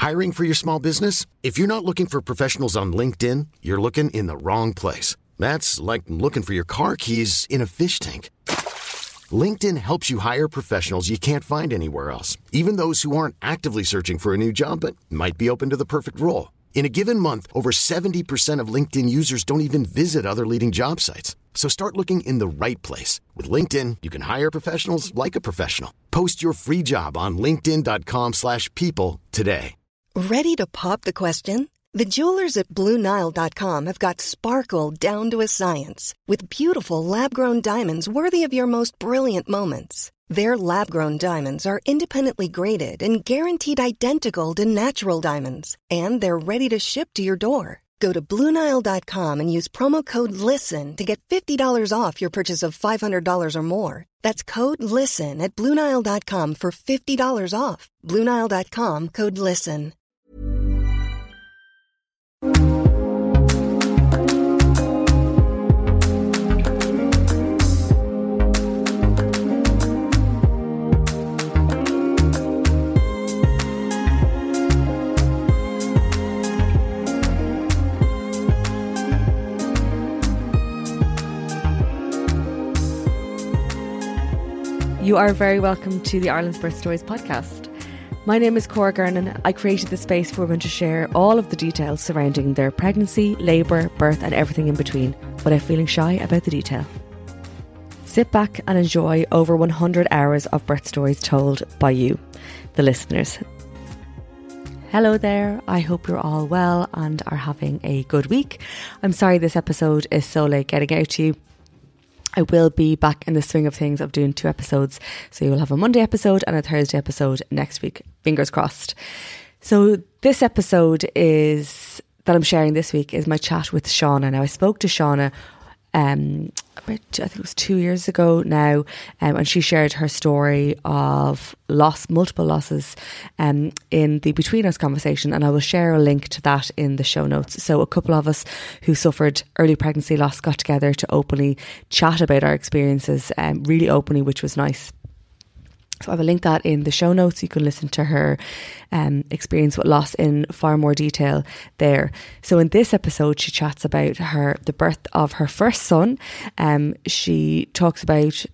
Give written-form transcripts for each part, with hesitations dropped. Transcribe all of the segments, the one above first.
Hiring for your small business? If you're not looking for professionals on LinkedIn, you're looking in the wrong place. That's like looking for your car keys in a fish tank. LinkedIn helps you hire professionals you can't find anywhere else, even those who aren't actively searching for a new job but might be open to the perfect role. In a given month, over 70% of LinkedIn users don't even visit other leading job sites. So start looking in the right place. With LinkedIn, you can hire professionals like a professional. Post your free job on linkedin.com/people today. Ready to pop the question? The jewelers at BlueNile.com have got sparkle down to a science with beautiful lab-grown diamonds worthy of your most brilliant moments. Their lab-grown diamonds are independently graded and guaranteed identical to natural diamonds, and they're ready to ship to your door. Go to BlueNile.com and use promo code LISTEN to get $50 off your purchase of $500 or more. That's code LISTEN at BlueNile.com for $50 off. BlueNile.com, code LISTEN. You are very welcome to the Ireland's Birth Stories podcast. My name is Cora Gernan. I created the space for women to share all of the details surrounding their pregnancy, labour, birth and everything in between, without feeling shy about the detail. Sit back and enjoy over 100 hours of birth stories told by you, the listeners. Hello there, I hope you're all well and are having a good week. I'm sorry this episode is so late getting out to you. I will be back in the swing of things of doing 2 episodes. So you will have a Monday episode and a Thursday episode next week. Fingers crossed. So this episode that I'm sharing this week is my chat with Shauna. Now I spoke to Shauna I think it was 2 years ago now, and she shared her story of multiple losses in the Between Us conversation, and I will share a link to that in the show notes. So a couple of us who suffered early pregnancy loss got together to openly chat about our experiences, really openly, which was nice. So I will link that in the show notes. You can listen to her experience with loss in far more detail there. So in this episode, she chats about the birth of her first son. She talks about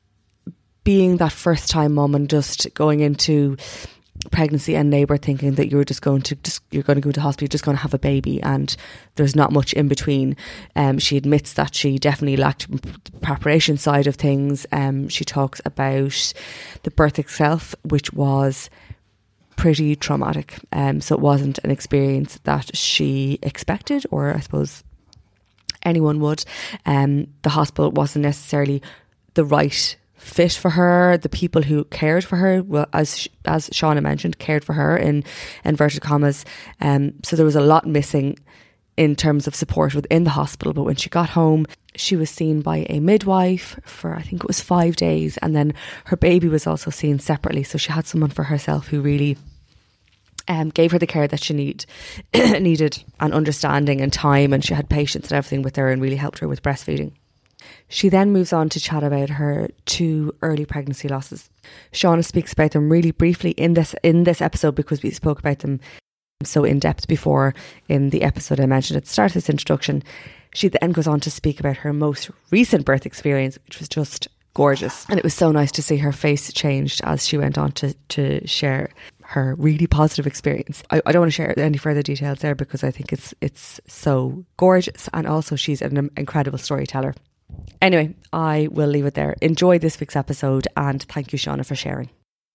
being that first time mum and just going into pregnancy and labour thinking that you're going to go to the hospital, you're just going to have a baby, and there's not much in between. She admits that she definitely lacked the preparation side of things. She talks about the birth itself, which was pretty traumatic. So it wasn't an experience that she expected, or I suppose anyone would. The hospital wasn't necessarily the right fit for her. The people who cared for her, well, as Shauna mentioned, cared for her in inverted commas. So there was a lot missing in terms of support within the hospital. But when she got home, she was seen by a midwife for, I think it was 5 days, and then her baby was also seen separately. So she had someone for herself who really gave her the care that she needed, and understanding and time, and she had patience and everything with her and really helped her with breastfeeding. She then moves on to chat about her 2 early pregnancy losses. Shauna speaks about them really briefly in this episode, because we spoke about them so in depth before in the episode I mentioned at the start of this introduction. She then goes on to speak about her most recent birth experience, which was just gorgeous. And it was so nice to see her face changed as she went on to share her really positive experience. I don't want to share any further details there because I think it's so gorgeous, and also she's an incredible storyteller. Anyway, I will leave it there. Enjoy this week's episode, and thank you, Shauna, for sharing.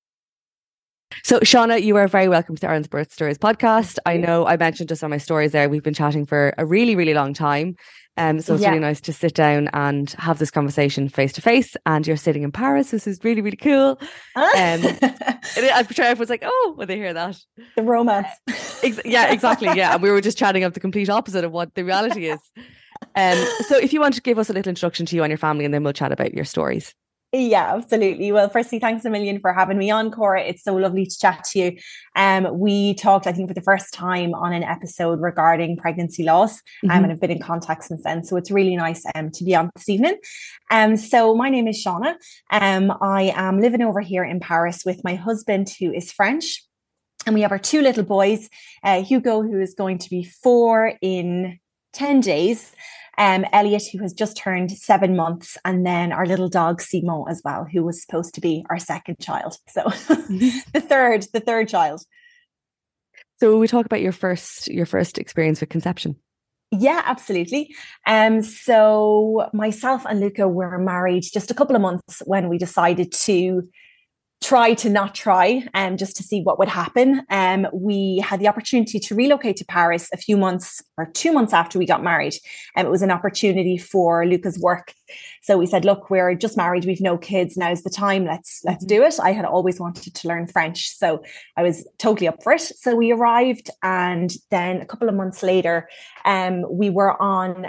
So, Shauna, you are very welcome to the Ireland's Birth Stories podcast. I know I mentioned just on my stories there, we've been chatting for a really, really long time. So it's really nice to sit down and have this conversation face to face. And you're sitting in Paris. This is really, really cool. I'm sure everyone's like, oh, when they hear that. The romance. Yeah, exactly. Yeah. And we were just chatting of the complete opposite of what the reality is. So if you want to give us a little introduction to you and your family, and then we'll chat about your stories. Yeah, absolutely. Well, firstly, thanks a million for having me on, Cora. It's so lovely to chat to you. We talked, I think, for the first time on an episode regarding pregnancy loss, and I've been in contact since then. So it's really nice to be on this evening. So my name is Shauna. I am living over here in Paris with my husband, who is French. And we have our 2 little boys, Hugo, who is going to be 4 in 10 days, Elliot, who has just turned 7 months, and then our little dog Simon as well, who was supposed to be our second child. So the third child. So we talk about your first experience with conception. Yeah, absolutely. So myself and Luca were married just a couple of months when we decided to try to not try, just to see what would happen. We had the opportunity to relocate to Paris a few months or 2 months after we got married. And it was an opportunity for Luca's work. So we said, look, we're just married. We've no kids. Now's the time. Let's do it. I had always wanted to learn French, so I was totally up for it. So we arrived, and then a couple of months later, we were on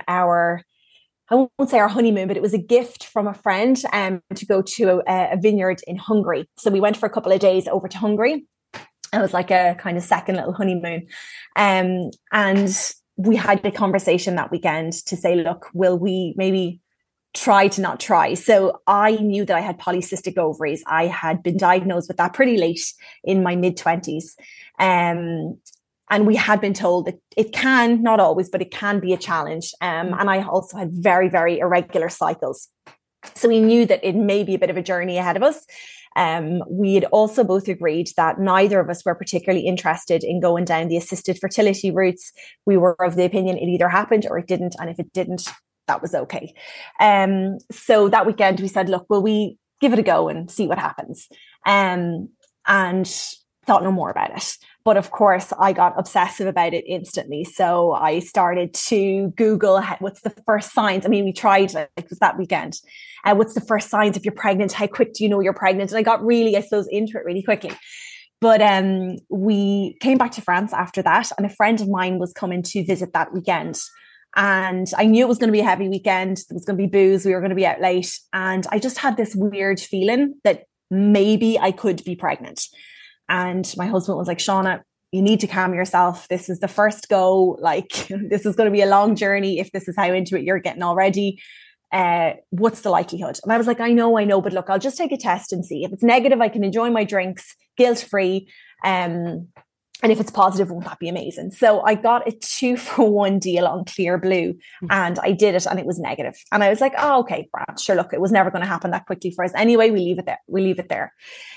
I won't say our honeymoon, but it was a gift from a friend to go to a vineyard in Hungary. So we went for a couple of days over to Hungary. It was like a kind of second little honeymoon. And we had a conversation that weekend to say, look, will we maybe try to not try? So I knew that I had polycystic ovaries. I had been diagnosed with that pretty late in my mid-20s. And we had been told that it can, not always, but it can be a challenge. And I also had very, very irregular cycles. So we knew that it may be a bit of a journey ahead of us. We had also both agreed that neither of us were particularly interested in going down the assisted fertility routes. We were of the opinion it either happened or it didn't. And if it didn't, that was okay. So that weekend we said, look, will we give it a go and see what happens? And thought no more about it. But of course, I got obsessive about it instantly. So I started to Google what's the first signs. I mean, we tried, it was that weekend. What's the first signs if you're pregnant? How quick do you know you're pregnant? And I got really, I suppose, into it really quickly. But we came back to France after that. And a friend of mine was coming to visit that weekend. And I knew it was going to be a heavy weekend. There was going to be booze. We were going to be out late. And I just had this weird feeling that maybe I could be pregnant. And my husband was like, Shauna, you need to calm yourself. This is the first go. Like, this is going to be a long journey. If this is how into it you're getting already, what's the likelihood? And I was like, I know, but look, I'll just take a test and see. If it's negative, I can enjoy my drinks guilt-free. And if it's positive, won't that be amazing? So I got a 2-for-1 deal on Clear Blue, and I did it, and it was negative. And I was like, oh, okay, Brad, sure. Look, it was never going to happen that quickly for us. Anyway, we leave it there.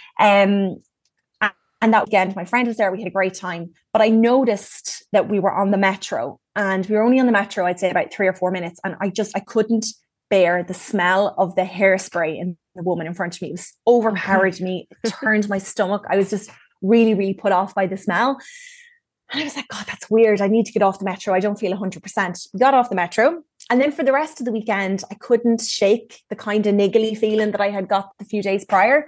And that weekend, my friend was there. We had a great time. But I noticed that we were on the metro, and we were only on the metro, I'd say about 3 or 4 minutes. And I couldn't bear the smell of the hairspray in the woman in front of me. It was overpowered me. It turned my stomach. I was just really, really put off by the smell. And I was like, God, that's weird. I need to get off the metro. I don't feel 100%. Got off the metro. And then for the rest of the weekend, I couldn't shake the kind of niggly feeling that I had got the few days prior.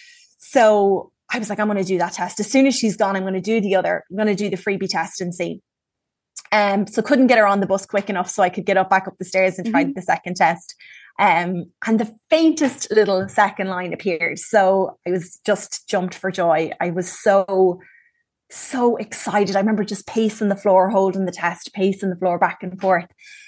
So I was like, I'm going to do that test. As soon as she's gone, I'm going to do the freebie test and see. So couldn't get her on the bus quick enough so I could get back up the stairs and try the second test. And the faintest little second line appeared. So I was just jumped for joy. I was so excited. I remember just pacing the floor, holding the test, pacing the floor back and forth.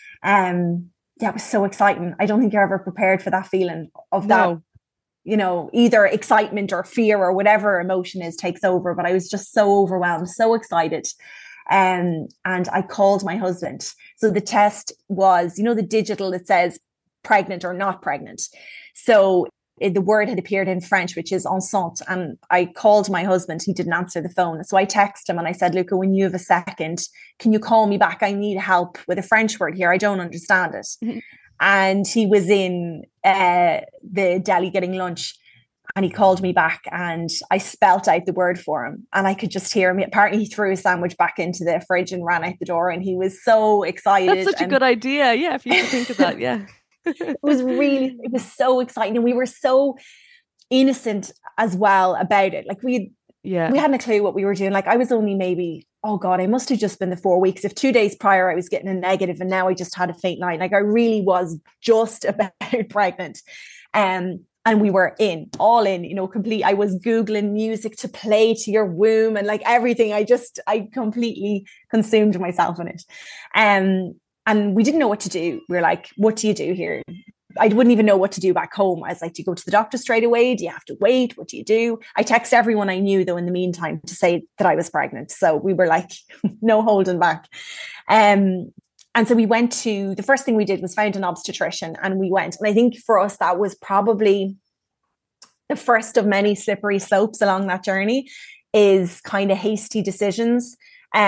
It was so exciting. I don't think you're ever prepared for that feeling of that. No. You know, either excitement or fear or whatever emotion takes over. But I was just so overwhelmed, so excited. And I called my husband. So the test was, the digital that says pregnant or not pregnant. So the word had appeared in French, which is enceinte. And I called my husband. He didn't answer the phone. So I texted him and I said, Luca, when you have a second, can you call me back? I need help with a French word here. I don't understand it. Mm-hmm. And he was in the deli getting lunch, and he called me back and I spelt out the word for him, and I could just hear him. Apparently he threw his sandwich back into the fridge and ran out the door, and he was so excited. That's such a good idea. Yeah. If you could think of that. Yeah. It was so exciting. And we were so innocent as well about it. Like we hadn't a clue what we were doing. Like I was only maybe, oh God, I must have just been the 4 weeks. If 2 days prior I was getting a negative and now I just had a faint line. Like I really was just about pregnant. And we were all in, complete. I was Googling music to play to your womb and like everything. I completely consumed myself in it. And we didn't know what to do. We were like, what do you do here? I wouldn't even know what to do back home. I was like, do you go to the doctor straight away? Do you have to wait? What do you do? I text everyone I knew, though, in the meantime, to say that I was pregnant. So we were like, no holding back. And so we went to, the first thing we did was find an obstetrician, and we went. And I think for us, that was probably the first of many slippery slopes along that journey, is kind of hasty decisions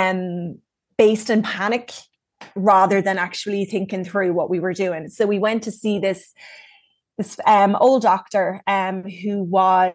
based in panic, rather than actually thinking through what we were doing. So we went to see this old doctor who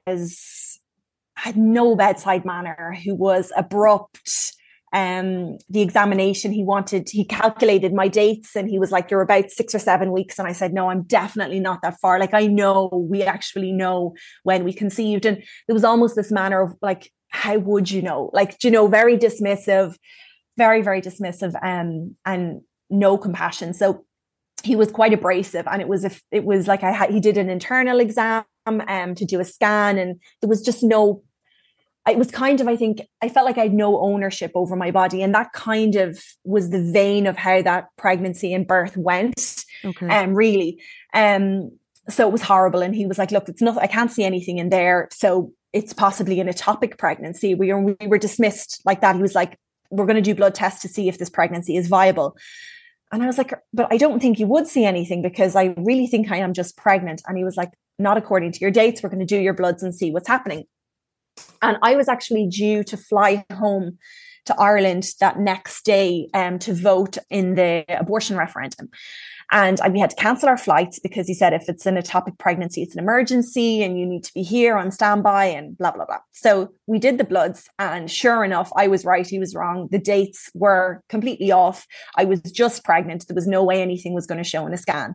had no bedside manner, who was abrupt. The examination, he calculated my dates, and he was like, you're about 6 or 7 weeks. And I said, no, I'm definitely not that far. Like, I know, we actually know when we conceived. And there was almost this manner of like, how would you know? Like, very dismissive, very, very dismissive, and no compassion. So he was quite abrasive, and it was like he did an internal exam to do a scan, and there was just no. It was kind of, I think, I felt like I had no ownership over my body, and that kind of was the vein of how that pregnancy and birth went. Okay. Really. So it was horrible, and he was like, "Look, it's not. I can't see anything in there, so it's possibly an ectopic pregnancy." We were dismissed like that. He was like, "We're going to do blood tests to see if this pregnancy is viable." And I was like, "But I don't think you would see anything, because I really think I am just pregnant." And he was like, "Not according to your dates. We're going to do your bloods and see what's happening." And I was actually due to fly home to Ireland that next day to vote in the abortion referendum. And we had to cancel our flights, because he said, if it's an ectopic pregnancy, it's an emergency and you need to be here on standby and blah, blah, blah. So we did the bloods, and sure enough, I was right, he was wrong. The dates were completely off. I was just pregnant. There was no way anything was going to show in a scan.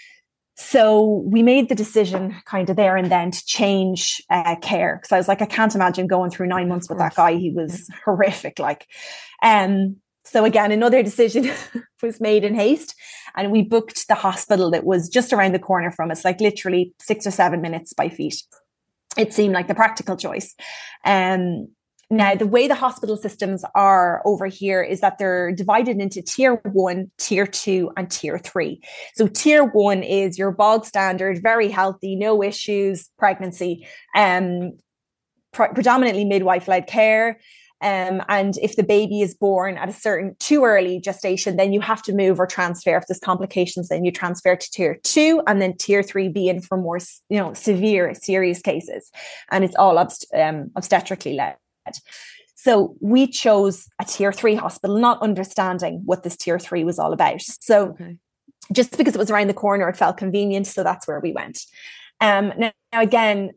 So we made the decision kind of there and then to change care. Because I was like, I can't imagine going through 9 months with that guy. He was horrific. So again, another decision was made in haste, and we booked the hospital that was just around the corner from us, like literally 6 or 7 minutes by feet. It seemed like the practical choice. Now, the way the hospital systems are over here is that they're divided into tier 1, tier 2, and tier 3. So tier 1 is your bog standard, very healthy, no issues pregnancy, predominantly midwife-led care. And if the baby is born at a certain too early gestation, then you have to move or transfer. If there's complications, then you transfer to tier 2, and then tier 3 being for more, severe, serious cases. And it's all obstetrically led. So we chose a tier 3 hospital, not understanding what this tier 3 was all about. So just because it was around the corner, it felt convenient. So that's where we went. Now again,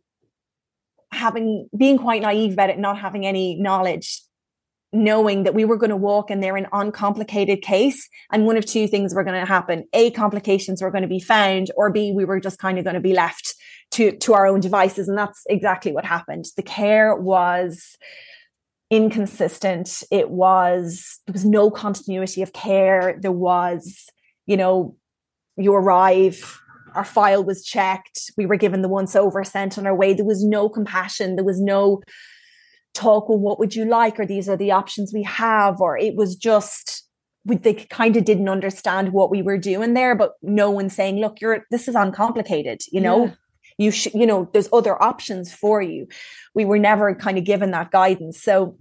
being quite naive about it, not having any knowledge, knowing that we were going to walk in there an uncomplicated case, and one of two things were going to happen. A, complications were going to be found, or B, we were just kind of going to be left to our own devices. And that's exactly what happened. The care was inconsistent. There was no continuity of care. There was, you arrive, our file was checked, we were given the once over, sent on our way. There was no compassion. There was no talk, well, what would you like? Or these are the options we have. Or it was just, they kind of didn't understand what we were doing there, but no one saying, look, this is uncomplicated, Yeah. You should, there's other options for you. We were never kind of given that guidance. So,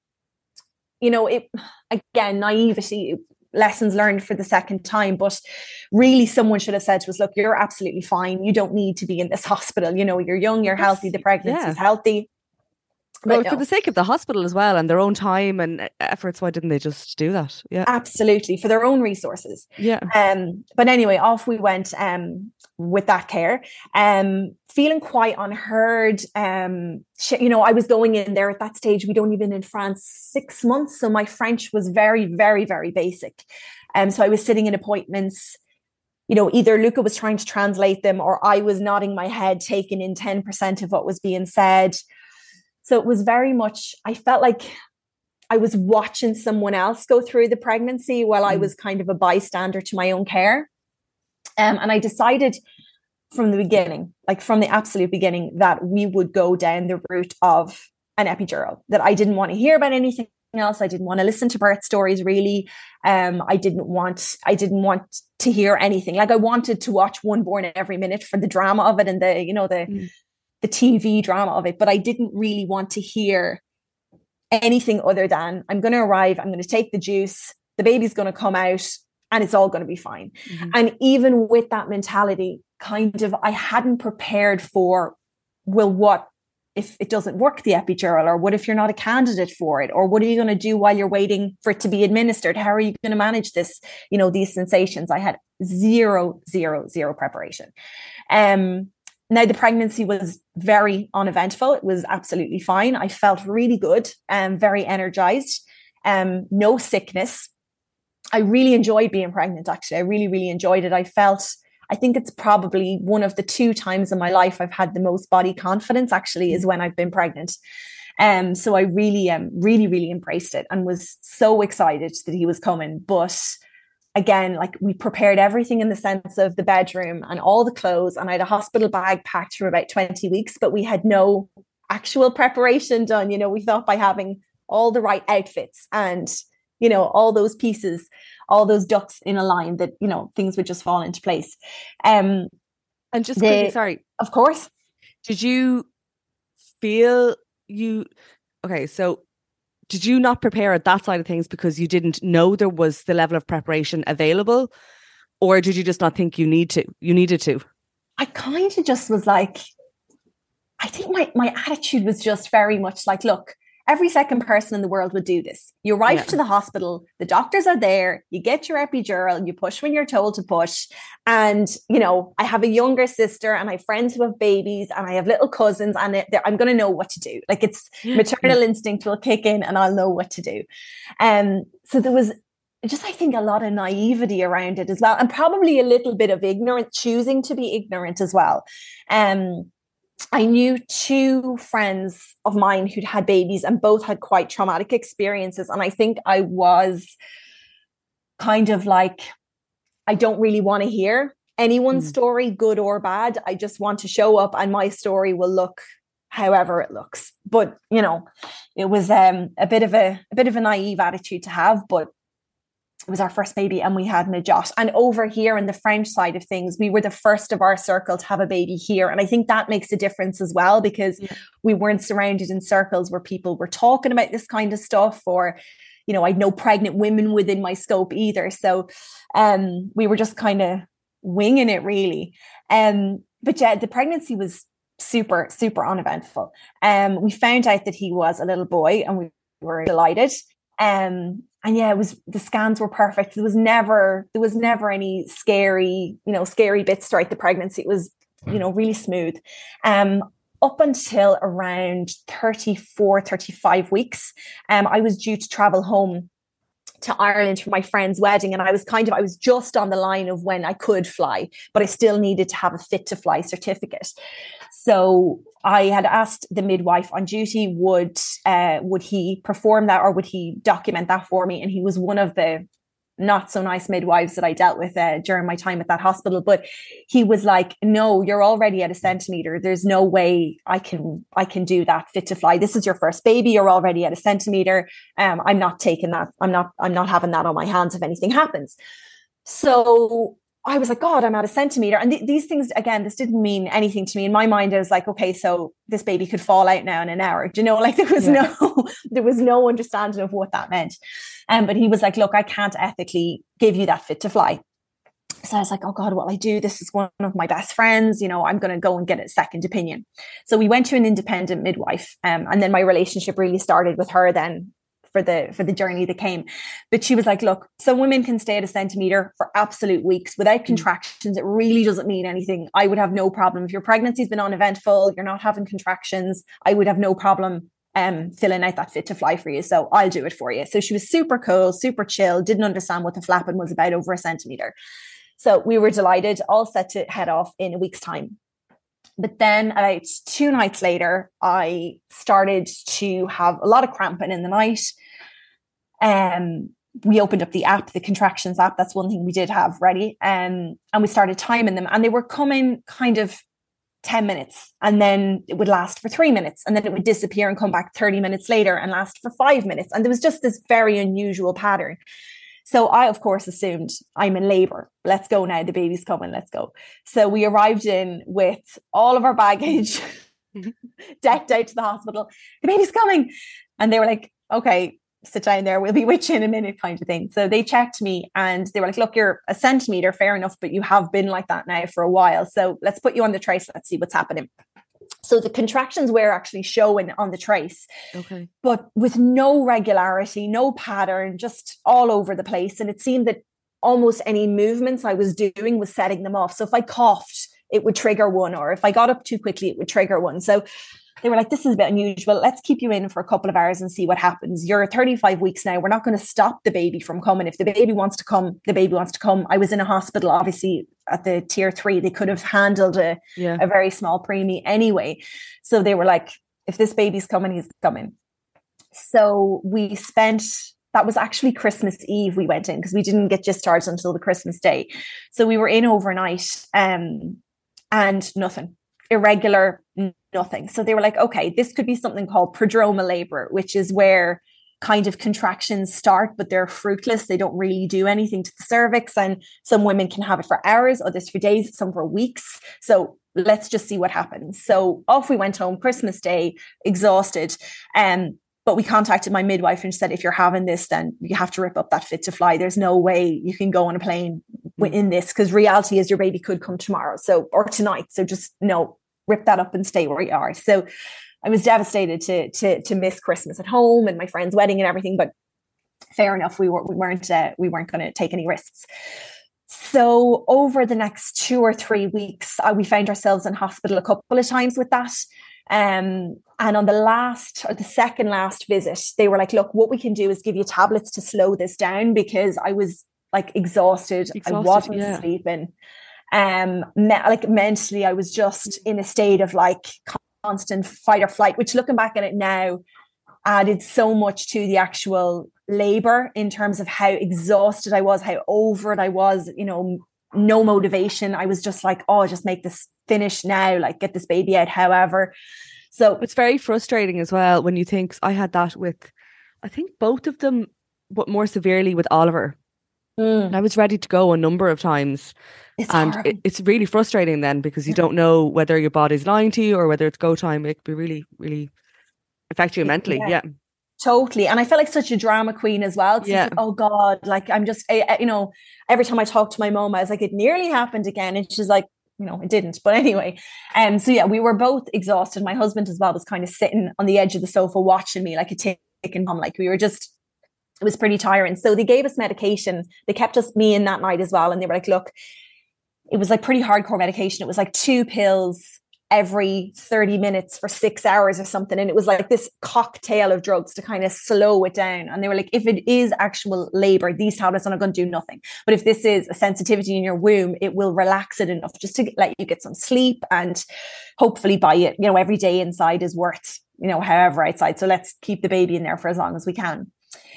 again, naivety, lessons learned for the second time, but really someone should have said to us, look, you're absolutely fine. You don't need to be in this hospital. You're young, you're healthy, the pregnancy is healthy. Well, for the sake of the hospital as well and their own time and efforts, why didn't they just do that? Yeah, absolutely, for their own resources. Yeah. But anyway, off we went with that care. Feeling quite unheard. I was going in there at that stage. We'd only been in France 6 months, so my French was very, very, very basic. So I was sitting in appointments. Either Luca was trying to translate them, or I was nodding my head, taking in 10% of what was being said. So it was very much, I felt like I was watching someone else go through the pregnancy while I was kind of a bystander to my own care. And I decided from the absolute beginning, that we would go down the route of an epidural, that I didn't want to hear about anything else. I didn't want to listen to birth stories really. I didn't want to hear anything. Like I wanted to watch One Born every minute for the drama of it and the TV drama of it, but I didn't really want to hear anything other than I'm going to arrive, I'm going to take the juice, the baby's going to come out, and it's all going to be fine. And even with that mentality, kind of, I hadn't prepared for, well, what if it doesn't work, the epidural, or what if you're not a candidate for it, or what are you going to do while you're waiting for it to be administered? How are you going to manage this, these sensations? I had zero preparation. Now the pregnancy was very uneventful. It was absolutely fine. I felt really good and very energized. No sickness. I really enjoyed being pregnant, actually. I really, really enjoyed it. I think it's probably one of the 2 times in my life I've had the most body confidence, actually, is when I've been pregnant. So I really, really embraced it and was so excited that he was coming. But again, like we prepared everything in the sense of the bedroom and all the clothes. And I had a hospital bag packed for about 20 weeks, but we had no actual preparation done. We thought by having all the right outfits and, all those pieces, all those ducks in a line that, things would just fall into place. And just quickly, sorry. Of course. Did you feel so did you not prepare at that side of things because you didn't know there was the level of preparation available? Or did you just not think you needed to? I kind of just was like, I think my attitude was just very much like, look, every second person in the world would do this. You arrive to the hospital, the doctors are there, you get your epidural, you push when you're told to push. And, I have a younger sister and I have friends who have babies and I have little cousins and I'm going to know what to do. Like it's maternal instinct will kick in and I'll know what to do. So there was just, I think, a lot of naivety around it as well. And probably a little bit of ignorance, choosing to be ignorant as well. I knew 2 friends of mine who'd had babies and both had quite traumatic experiences. And I think I was kind of like, I don't really want to hear anyone's story, good or bad. I just want to show up and my story will look however it looks. But, it was a bit of a naive attitude to have, but it was our first baby and we had Najat. And over here in the French side of things, we were the first of our circle to have a baby here. And I think that makes a difference as well, because we weren't surrounded in circles where people were talking about this kind of stuff, or, I'd no pregnant women within my scope either. So we were just kind of winging it really. But yeah, the pregnancy was super, super uneventful. We found out that he was a little boy and we were delighted. And yeah, the scans were perfect. There was never any scary bits throughout the pregnancy. It was, really smooth. Up until around 34, 35 weeks, I was due to travel home to Ireland for my friend's wedding. And I was just on the line of when I could fly, but I still needed to have a fit to fly certificate. So I had asked the midwife on duty, would he perform that or would he document that for me? And he was one of the not so nice midwives that I dealt with during my time at that hospital. But he was like, no, you're already at a centimetre. There's no way I can do that fit to fly. This is your first baby. You're already at a centimetre. I'm not taking that. I'm not having that on my hands if anything happens. So I was like, God, I'm at a centimetre. And these things, again, this didn't mean anything to me. In my mind, I was like, okay, so this baby could fall out now in an hour. Do you know, like there was no understanding of what that meant. But he was like, look, I can't ethically give you that fit to fly. So I was like, oh God, what will I do? This is one of my best friends. I'm going to go and get a second opinion. So we went to an independent midwife. And then my relationship really started with her then for the journey that came. But she was like, look, some women can stay at a centimetre for absolute weeks without contractions. It really doesn't mean anything. I would have no problem. If your pregnancy's been uneventful, you're not having contractions, I would have no problem filling out that fit to fly for you. So I'll do it for you. So she was super cool, super chill, didn't understand what the flapping was about over a centimetre. So we were delighted, all set to head off in a week's time. But then about 2 nights later, I started to have a lot of cramping in the night. We opened up the app, the contractions app. That's one thing we did have ready. And we started timing them. And they were coming kind of 10 minutes, and then it would last for 3 minutes, and then it would disappear and come back 30 minutes later and last for 5 minutes. And there was just this very unusual pattern. So I, of course, assumed I'm in labor. Let's go now. The baby's coming. Let's go. So we arrived in with all of our baggage, decked out to the hospital. The baby's coming. And they were like, okay, sit down there. We'll be with you in a minute, kind of thing. So they checked me and they were like, look, you're a centimetre, fair enough, but you have been like that now for a while. So let's put you on the trace. Let's see what's happening. So the contractions were actually showing on the trace, okay, but with no regularity, no pattern, just all over the place. And it seemed that almost any movements I was doing was setting them off. So if I coughed, it would trigger one, or if I got up too quickly, it would trigger one. So they were like, this is a bit unusual. Let's keep you in for a couple of hours and see what happens. You're 35 weeks now. We're not going to stop the baby from coming. If the baby wants to come, the baby wants to come. I was in a hospital, obviously, at the tier 3. They could have handled a very small preemie anyway. So they were like, if this baby's coming, he's coming. So we spent, that was actually Christmas Eve we went in, because we didn't get discharged until the Christmas day. So we were in overnight and nothing. Irregular, nothing. So they were like, okay, this could be something called prodromal labor, which is where kind of contractions start, but they're fruitless. They don't really do anything to the cervix. And some women can have it for hours, others for days, some for weeks. So let's just see what happens. So off we went home, Christmas Day, exhausted. But we contacted my midwife and she said, if you're having this, then you have to rip up that fit to fly. There's no way you can go on a plane in this, because reality is your baby could come tomorrow. So, or tonight. So just rip that up and stay where you are. So I was devastated to miss Christmas at home and my friend's wedding and everything, but fair enough. We weren't going to take any risks. So over the next 2 or 3 weeks, we found ourselves in hospital a couple of times with that. And on the last or the second last visit, they were like, look, what we can do is give you tablets to slow this down, because I was like exhausted. I wasn't sleeping. Like mentally, I was just in a state of like constant fight or flight, which looking back at it now added so much to the actual labor in terms of how exhausted I was, how over it I was, no motivation. I was just like, oh, just make this finish now, like get this baby out. However, so it's very frustrating as well when you think, I had that with, I think both of them, but more severely with Oliver. And I was ready to go a number of times. It's really frustrating then, because you don't know whether your body's lying to you or whether it's go time. It could be really, really affect you mentally. Yeah. Totally. And I felt like such a drama queen as well. Yeah. Like, oh God, like I'm just, every time I talk to my mom, I was like, it nearly happened again. And she's like, it didn't. But anyway, so yeah, we were both exhausted. My husband as well was kind of sitting on the edge of the sofa watching me like a ticking bomb. Like we were just, it was pretty tiring. So they gave us medication. They kept me in that night as well. And they were like, look, it was like pretty hardcore medication. It was like 2 pills every 30 minutes for 6 hours or something. And it was like this cocktail of drugs to kind of slow it down. And they were like, if it is actual labor, these tablets are not going to do nothing. But if this is a sensitivity in your womb, it will relax it enough just to let you get some sleep, and hopefully by it, every day inside is worth, however outside. So let's keep the baby in there for as long as we can.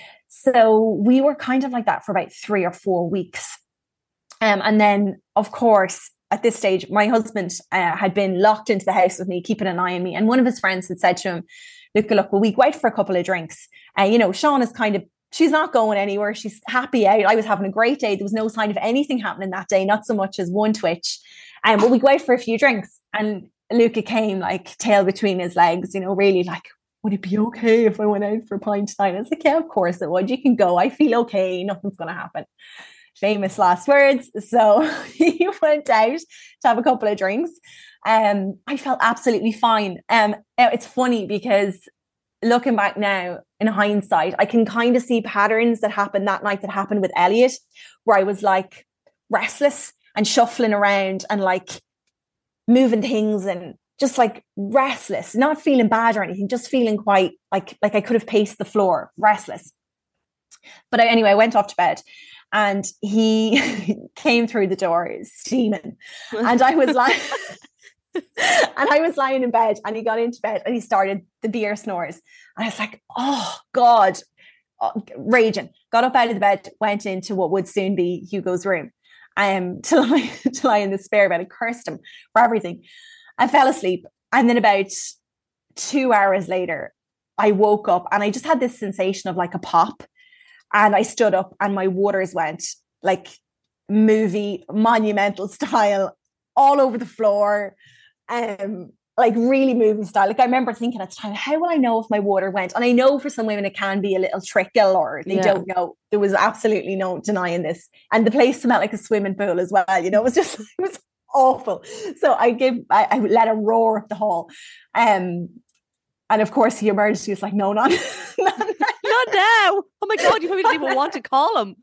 So we were kind of like that for about 3 or 4 weeks. And then, of course, at this stage, my husband had been locked into the house with me, keeping an eye on me. And one of his friends had said to him, look, will we go out for a couple of drinks? Sean is she's not going anywhere. She's happy out. I was having a great day. There was no sign of anything happening that day, not so much as one twitch. Will we go out for a few drinks? And Luca came like tail between his legs, really like, would it be okay if I went out for a pint tonight? I was like, yeah, of course it would. You can go. I feel okay. Nothing's going to happen. Famous last words. So he went out to have a couple of drinks. I felt absolutely fine. It's funny because looking back now in hindsight, I can kind of see patterns that happened that night that happened with Elliot, where I was like restless and shuffling around and like moving things and just like restless, not feeling bad or anything, just feeling quite like I could have paced the floor, restless. But anyway, I went off to bed. And he came through the door steaming. And I was lying in bed, and he got into bed and he started the beer snores. And I was like, oh God, raging. Got up out of the bed, went into what would soon be Hugo's room to lie in the spare bed. I cursed him for everything. I fell asleep. And then about 2 hours later, I woke up and I just had this sensation of like a pop. And I stood up and my waters went like movie monumental style all over the floor. Like really movie style. Like I remember thinking at the time, how will I know if my water went? And I know for some women it can be a little trickle or they don't know. There was absolutely no denying this. And the place smelled like a swimming pool as well. You know, it was awful. So I let a roar up the hall. And of course he emerged. He was like, no, not now. Oh my God, you probably didn't even want to call him.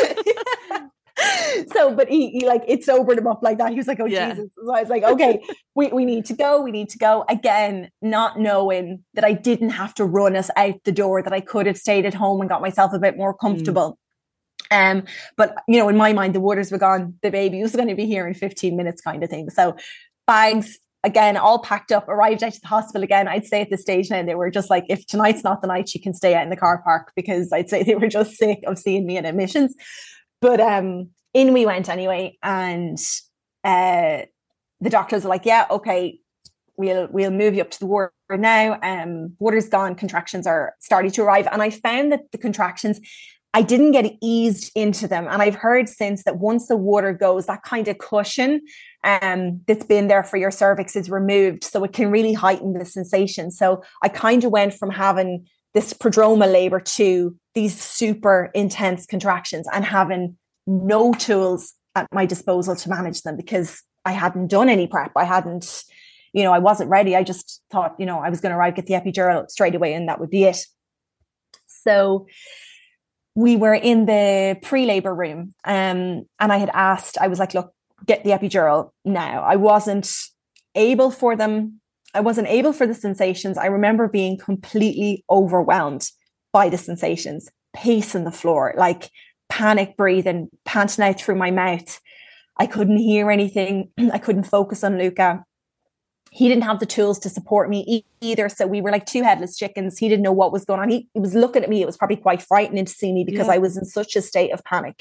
So, but he like, it sobered him up like that. He was like, oh Jesus. So I was like, okay, we need to go again, not knowing that I didn't have to run us out the door, that I could have stayed at home and got myself a bit more comfortable. But you know, in my mind, the waters were gone. The baby was going to be here in 15 minutes kind of thing. So bags, again, all packed up, arrived out to the hospital again. I'd say at this stage now, they were just like, if tonight's not the night, you can stay out in the car park, because I'd say they were just sick of seeing me in admissions. But in we went anyway. And the doctors were like, yeah, okay, we'll move you up to the ward now. Water's gone, contractions are starting to arrive. And I found that the contractions, I didn't get eased into them. And I've heard since that once the water goes, that kind of cushion that's been there for your cervix is removed. So it can really heighten the sensation. So I kind of went from having this prodromal labor to these super intense contractions and having no tools at my disposal to manage them, because I hadn't done any prep. I hadn't, you know, I wasn't ready. I just thought, you know, I was going to arrive, get the epidural straight away and that would be it. So we were in the pre-labor room and I had asked, I was like, look, get the epidural now. I wasn't able for the sensations. I remember being completely overwhelmed by the sensations, pacing the floor, like panic breathing, panting out through my mouth. I couldn't hear anything. I couldn't focus on Luca. He didn't have the tools to support me either. So we were like two headless chickens. He didn't know what was going on. He was looking at me. It was probably quite frightening to see me because I was in such a state of panic.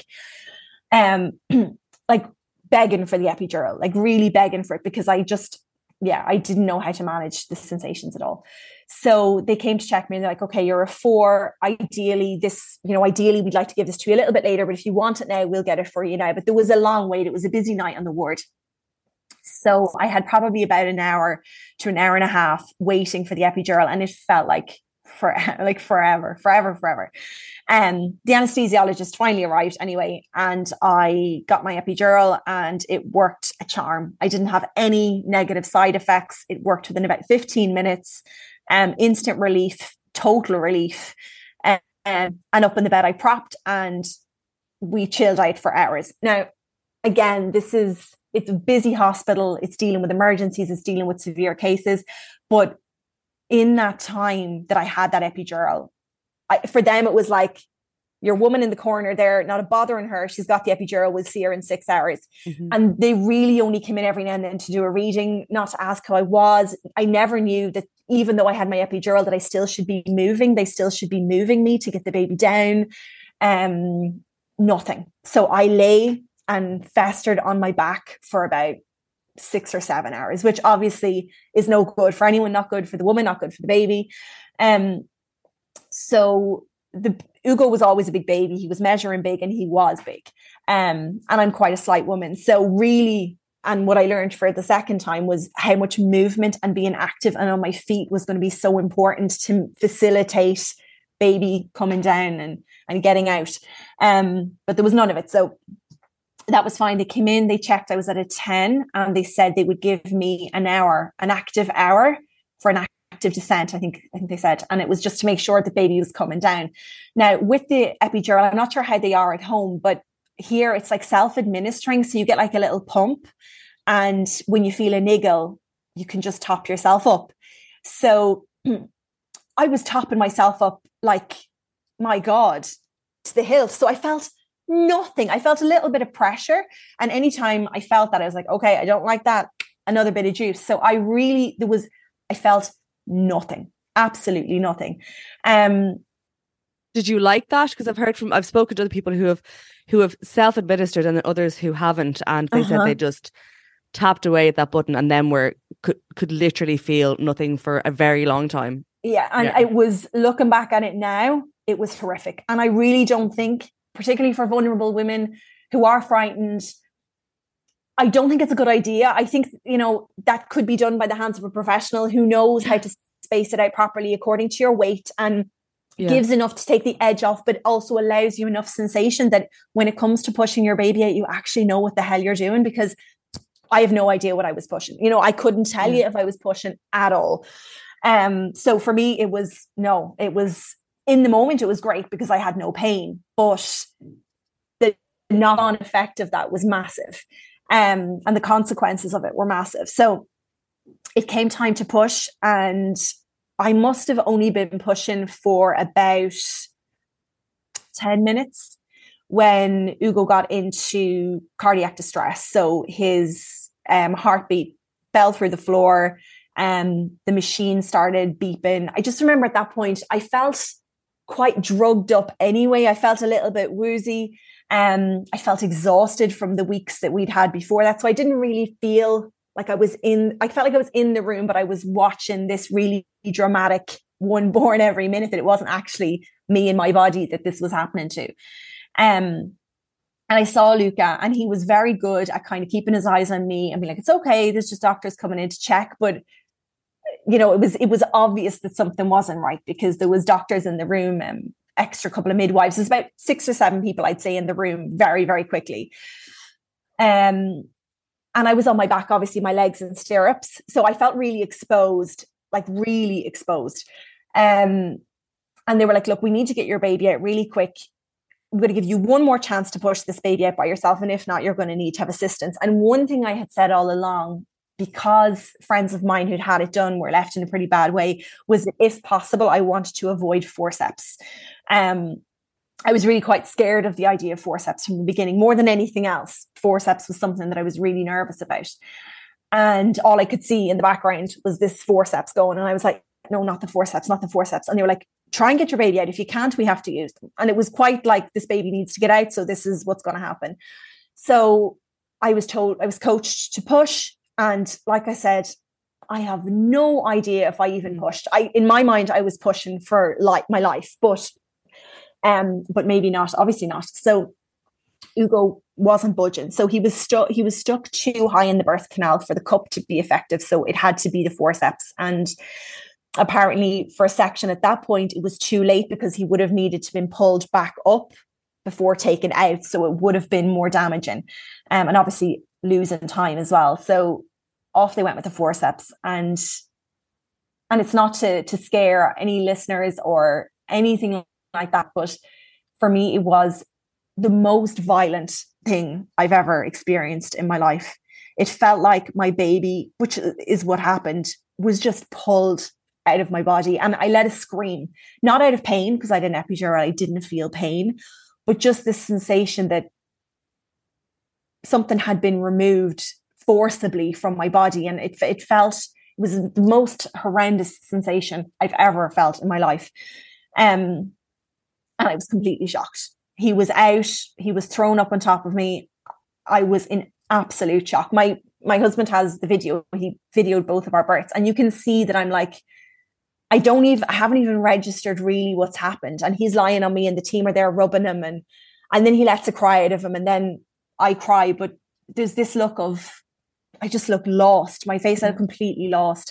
Like begging for the epidural, like really begging for it, because I didn't know how to manage the sensations at all. So they came to check me and they're like, okay, you're a 4. Ideally we'd like to give this to you a little bit later, but if you want it now, we'll get it for you now. But there was a long wait. It was a busy night on the ward. So I had probably about an hour to an hour and a half waiting for the epidural, and it felt like forever. The anesthesiologist finally arrived anyway, and I got my epidural and it worked a charm. I didn't have any negative side effects. It worked within about 15 minutes. Instant relief, total relief. And up in the bed I propped and we chilled out for hours. Now, again, it's a busy hospital. It's dealing with emergencies. It's dealing with severe cases. But in that time that I had that epidural, for them, it was like, your woman in the corner there, not a bother in her. She's got the epidural. We'll see her in 6 hours. Mm-hmm. And they really only came in every now and then to do a reading, not to ask how I was. I never knew that even though I had my epidural, that I still should be moving. They still should be moving me to get the baby down. Nothing. So I lay and festered on my back for about 6 or 7 hours, which obviously is no good for anyone, not good for the woman, not good for the baby. So Ugo was always a big baby. He was measuring big and he was big. And I'm quite a slight woman. So really, and what I learned for the second time was how much movement and being active and on my feet was going to be so important to facilitate baby coming down and getting out. But there was none of it. So that was fine. They came in, they checked, I was at a 10, and they said they would give me an active hour for an active descent, I think they said. And it was just to make sure the baby was coming down. Now, with the epidural, I'm not sure how they are at home, but here it's like self-administering. So you get like a little pump, and when you feel a niggle, you can just top yourself up. So I was topping myself up like, my God, to the hilt. So I felt nothing. I felt a little bit of pressure. And anytime I felt that, I was like, okay, I don't like that. Another bit of juice. So I felt nothing, absolutely nothing. Did you like that? Because I've spoken to other people who have self-administered and others who haven't. And they said they just tapped away at that button and then could literally feel nothing for a very long time. Yeah. And it was, looking back at it now, it was horrific. And I really don't think, particularly for vulnerable women who are frightened, I don't think it's a good idea. I think, that could be done by the hands of a professional who knows how to space it out properly according to your weight and gives enough to take the edge off, but also allows you enough sensation that when it comes to pushing your baby out, you actually know what the hell you're doing, because I have no idea what I was pushing. I couldn't tell you if I was pushing at all. So for me, it was in the moment, it was great because I had no pain, but the knock-on effect of that was massive. And the consequences of it were massive. So it came time to push, and I must have only been pushing for about 10 minutes when Ugo got into cardiac distress. So his heartbeat fell through the floor, and the machine started beeping. I just remember at that point, I felt quite drugged up anyway. I felt a little bit woozy. I felt exhausted from the weeks that we'd had before that. So I didn't really feel like I felt like I was in the room, but I was watching this really dramatic one born every minute, that it wasn't actually me and my body that this was happening to. And I saw Luca, and he was very good at kind of keeping his eyes on me and being like, it's okay, there's just doctors coming in to check. But, it was obvious that something wasn't right, because there was doctors in the room, extra couple of midwives. There's about 6 or 7 people, I'd say, in the room very, very quickly. And I was on my back, obviously my legs in stirrups. So I felt really exposed, like really exposed. And they were like, look, we need to get your baby out really quick. I'm going to give you one more chance to push this baby out by yourself. And if not, you're going to need to have assistance. And one thing I had said all along, because friends of mine who'd had it done were left in a pretty bad way, was that if possible, I wanted to avoid forceps. I was really quite scared of the idea of forceps from the beginning, more than anything else. Forceps was something that I was really nervous about. And all I could see in the background was this forceps going. And I was like, no, not the forceps, not the forceps. And they were like, try and get your baby out. If you can't, we have to use them. And it was quite like, this baby needs to get out, so this is what's going to happen. So I was coached to push. And like I said, I have no idea if I even pushed. In my mind, I was pushing for my life, but maybe not, obviously not. So Ugo wasn't budging. So he was stuck too high in the birth canal for the cup to be effective. So it had to be the forceps. And apparently for a section at that point, it was too late, because he would have needed to been pulled back up before taken out. So it would have been more damaging, and obviously losing time as well. So off they went with the forceps. And it's not to scare any listeners or anything like that, but for me, it was the most violent thing I've ever experienced in my life. It felt like my baby, which is what happened, was just pulled out of my body. And I let a scream, not out of pain, because I had an epidural, I didn't feel pain, but just this sensation that something had been removed forcibly from my body. And it was the most horrendous sensation I've ever felt in my life. And I was completely shocked. He was out, he was thrown up on top of me. I was in absolute shock. My husband has the video, he videoed both of our births, and you can see that I'm like, I haven't even registered really what's happened. And he's lying on me and the team are there rubbing him, and then he lets a cry out of him, and then I cry, but there's this look of, I just look lost. My face out completely lost.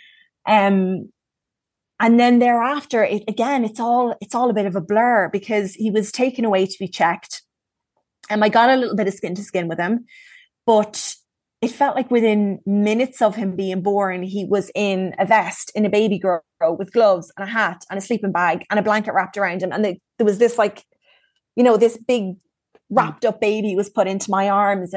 And then thereafter, it's all a bit of a blur, because he was taken away to be checked. And I got a little bit of skin to skin with him, but it felt like within minutes of him being born, he was in a vest, in a baby girl, with gloves and a hat and a sleeping bag and a blanket wrapped around him. And there was this this big wrapped up baby was put into my arms,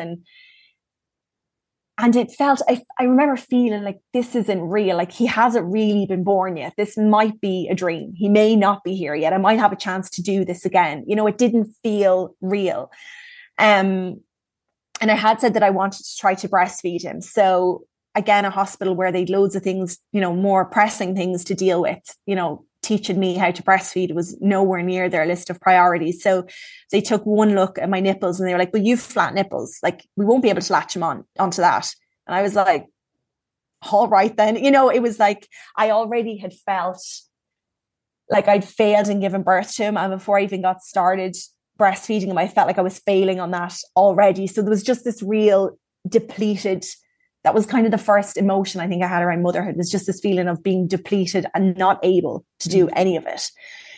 and it felt, I remember feeling like, this isn't real. Like, he hasn't really been born yet. This might be a dream. He may not be here yet. I might have a chance to do this again. It didn't feel real. And I had said that I wanted to try to breastfeed him. So again, a hospital where they'd loads of things, more pressing things to deal with, teaching me how to breastfeed was nowhere near their list of priorities. So they took one look at my nipples and they were like, well, you've flat nipples. Like, we won't be able to latch them onto that. And I was like, all right then. You know, it was like I already had felt like I'd failed in giving birth to him. And before I even got started breastfeeding him, I felt like I was failing on that already. So there was just this real depleted, that was kind of the first emotion I think I had around motherhood, was just this feeling of being depleted and not able to do any of it.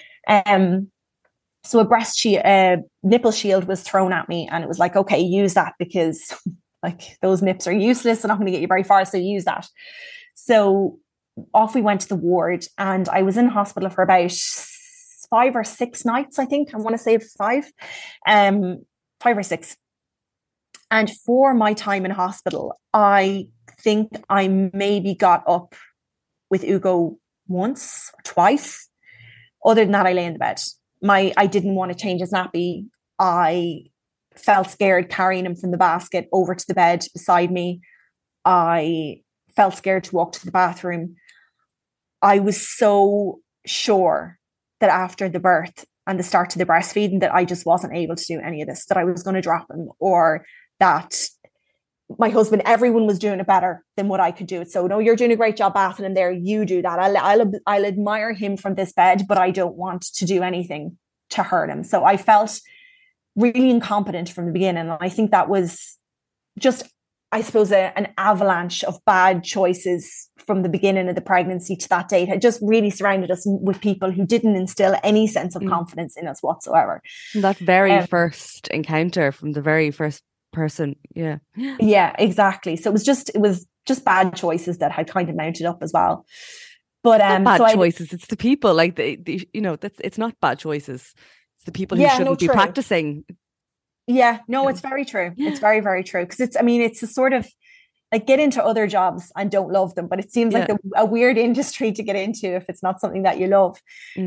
So a nipple shield was thrown at me, and it was like, okay, use that, because like those nips are useless. They're not going to get you very far. So use that. So off we went to the ward, and I was in hospital for about 5 or 6 nights. I think I want to say 5 or 6. And for my time in hospital, I think I maybe got up with Ugo once or twice. Other than that, I lay in the bed. I didn't want to change his nappy. I felt scared carrying him from the basket over to the bed beside me. I felt scared to walk to the bathroom. I was so sure that after the birth and the start to the breastfeeding that I just wasn't able to do any of this, that I was going to drop him, or that my husband, everyone was doing it better than what I could do it. So no, you're doing a great job bathing him there. You do that. I'll admire him from this bed, but I don't want to do anything to hurt him. So I felt really incompetent from the beginning. And I think that was just, I suppose, an avalanche of bad choices from the beginning of the pregnancy to that date. Had just really surrounded us with people who didn't instill any sense of confidence in us whatsoever. That very first encounter from the very first person. Yeah, exactly. So it was just bad choices that had kind of mounted up as well. But bad choices. It's the people, like it's not bad choices. It's the people who shouldn't be practicing. Yeah, no, it's very true. It's very, very true. Because it's a sort of like, get into other jobs and don't love them. But it seems like a weird industry to get into if it's not something that you love.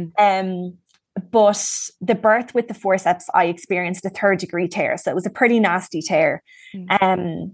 But the birth with the forceps, I experienced a 3rd-degree tear. So it was a pretty nasty tear. And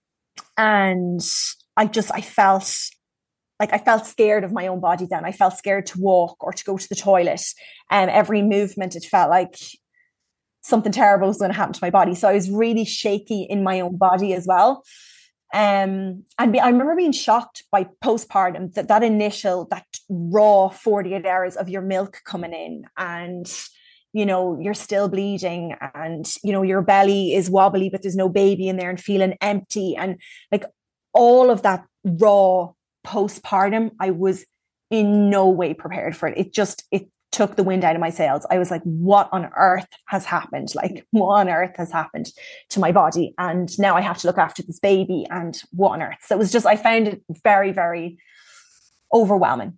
I felt scared of my own body then. I felt scared to walk or to go to the toilet. Every movement, it felt like something terrible was going to happen to my body. So I was really shaky in my own body as well. And I remember being shocked by postpartum, that initial, that raw 48 hours of your milk coming in, and you're still bleeding, and your belly is wobbly, but there's no baby in there, and feeling empty, and like all of that raw postpartum. I was in no way prepared for it. It took the wind out of my sails. I was like, what on earth has happened? Like, what on earth has happened to my body? And now I have to look after this baby, and what on earth? So it was just, I found it very, very overwhelming.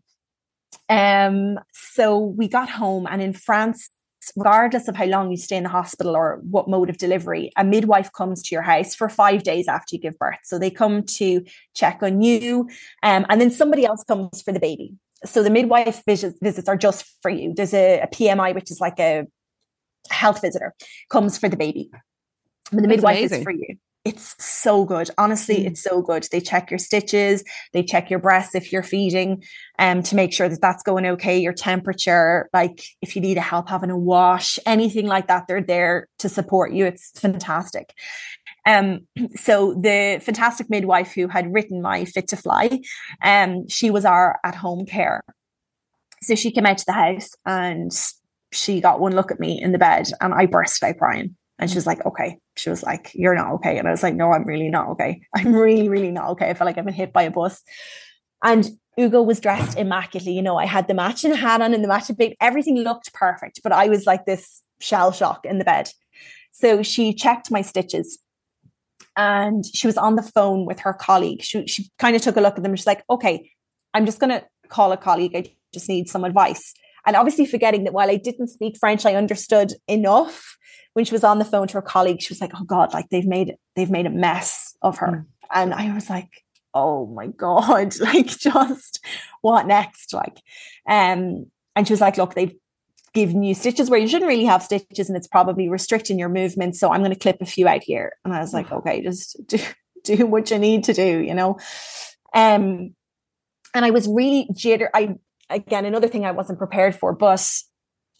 So we got home, and in France, regardless of how long you stay in the hospital or what mode of delivery, a midwife comes to your house for 5 days after you give birth. So they come to check on you, and then somebody else comes for the baby. So the midwife visits are just for you. There's a PMI, which is like a health visitor, comes for the baby. But the midwife is for you. It's so good. Honestly, it's so good. They check your stitches. They check your breasts if you're feeding, to make sure that that's going okay. Your temperature, like if you need help having a wash, anything like that, they're there to support you. It's fantastic. So the fantastic midwife who had written my Fit to Fly, she was our at-home care. So she came out to the house, and she got one look at me in the bed, and I burst out crying. And she was like, okay. She was like, you're not okay. And I was like, no, I'm really not okay. I'm really, really not okay. I felt like I've been hit by a bus. And Ugo was dressed immaculately. I had the matching hat on and the matching babe. Everything looked perfect, but I was like this shell shock in the bed. So she checked my stitches, and she was on the phone with her colleague. She kind of took a look at them. She's like, okay, I'm just going to call a colleague. I just need some advice. And obviously forgetting that while I didn't speak French, I understood enough. When she was on the phone to her colleague, she was like, oh God, like they've made a mess of her. And I was like, oh my God, like just what next? Like, and she was like, look, they've given you stitches where you shouldn't really have stitches, and it's probably restricting your movement. So I'm going to clip a few out here. And I was like, okay, just do what you need to do, and I was really jittery. Again, another thing I wasn't prepared for, but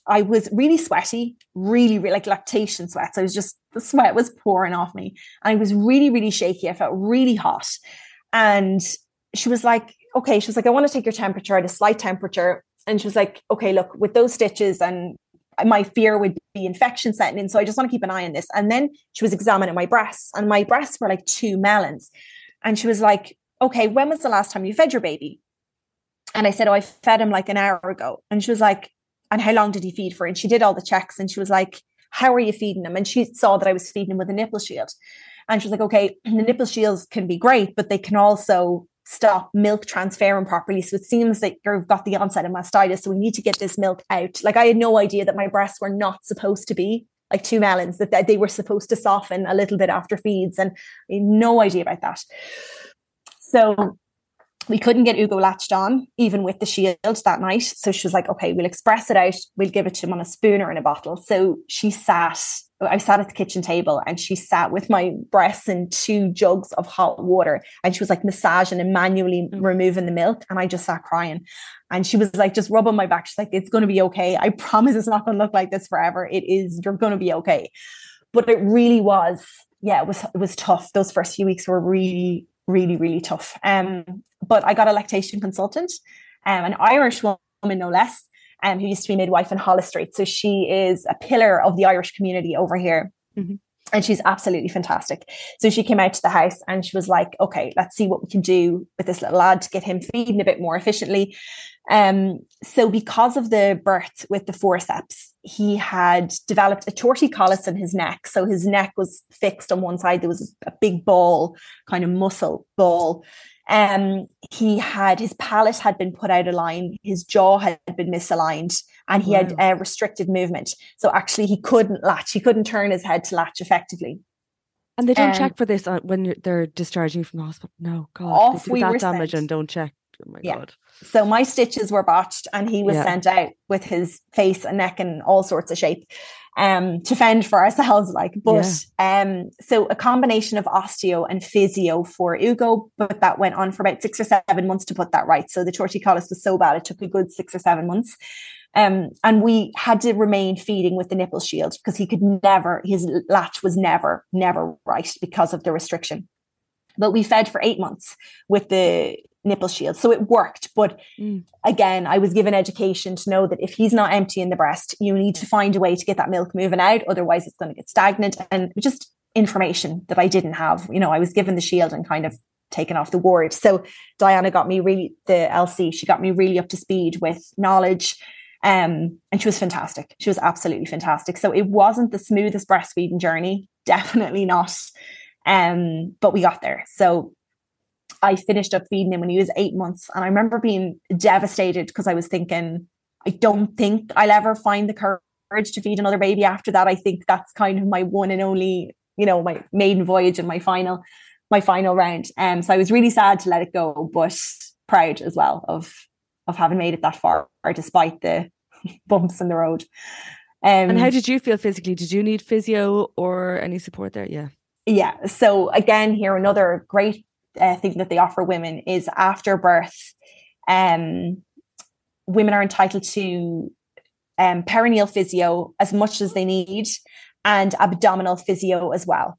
I was really sweaty, really like lactation sweats. The sweat was pouring off me. And I was really, really shaky. I felt really hot. And she was like, okay, she was like, I want to take your temperature at a slight temperature. And she was like, okay, look, with those stitches, and my fear would be infection setting in. So I just want to keep an eye on this. And then she was examining my breasts, and my breasts were like 2 melons. And she was like, okay, when was the last time you fed your baby? And I said, oh, I fed him like an hour ago. And she was like, and how long did he feed for? And she did all the checks, and she was like, how are you feeding him? And she saw that I was feeding him with a nipple shield. And she was like, okay, the nipple shields can be great, but they can also stop milk transferring properly. So it seems like you've got the onset of mastitis. So we need to get this milk out. Like, I had no idea that my breasts were not supposed to be like 2 melons, that they were supposed to soften a little bit after feeds. And I had no idea about that. So we couldn't get Ugo latched on, even with the shield that night. So she was like, okay, we'll express it out. We'll give it to him on a spoon or in a bottle. So I sat at the kitchen table, and she sat with my breasts in 2 jugs of hot water. And she was like massaging and manually removing the milk. And I just sat crying. And she was like, just rubbing my back. She's like, it's going to be okay. I promise it's not going to look like this forever. It is, you're going to be okay. But it really was, it was tough. Those first few weeks were really, really, really tough. But I got a lactation consultant, an Irish woman, no less, who used to be midwife in Holles Street. So she is a pillar of the Irish community over here. Mm-hmm. And she's absolutely fantastic. So she came out to the house, and she was like, okay, let's see what we can do with this little lad to get him feeding a bit more efficiently. So because of the birth with the forceps, he had developed a torticollis in his neck. So his neck was fixed on one side. There was a big ball, kind of muscle ball. His palate had been put out of line, his jaw had been misaligned, and he had restricted movement. So actually he couldn't latch, he couldn't turn his head to latch effectively. And they don't check for this when they're discharging you from the hospital? No, God, they do that damage and don't check. Oh my God. So my stitches were botched, and he was sent out with his face and neck and all sorts of shape to fend for ourselves. So a combination of osteo and physio for Ugo, but that went on for about 6 or 7 months to put that right. So the torticollis was so bad, it took a good 6 or 7 months. And we had to remain feeding with the nipple shield, because his latch was never right because of the restriction. But we fed for 8 months with the nipple shield. So it worked. But again, I was given education to know that if he's not emptying the breast, you need to find a way to get that milk moving out. Otherwise it's going to get stagnant, and just information that I didn't have. I was given the shield and kind of taken off the ward. So Diana the LC, she got me really up to speed with knowledge. And she was fantastic. She was absolutely fantastic. So it wasn't the smoothest breastfeeding journey, definitely not. But we got there. So I finished up feeding him when he was 8 months. And I remember being devastated, because I was thinking, I don't think I'll ever find the courage to feed another baby after that. I think that's kind of my one and only, my maiden voyage and my final round. So I was really sad to let it go, but proud as well of having made it that far, despite the bumps in the road. And how did you feel physically? Did you need physio or any support there? Yeah. So again, here, another great thing that they offer women is after birth, women are entitled to perineal physio as much as they need, and abdominal physio as well.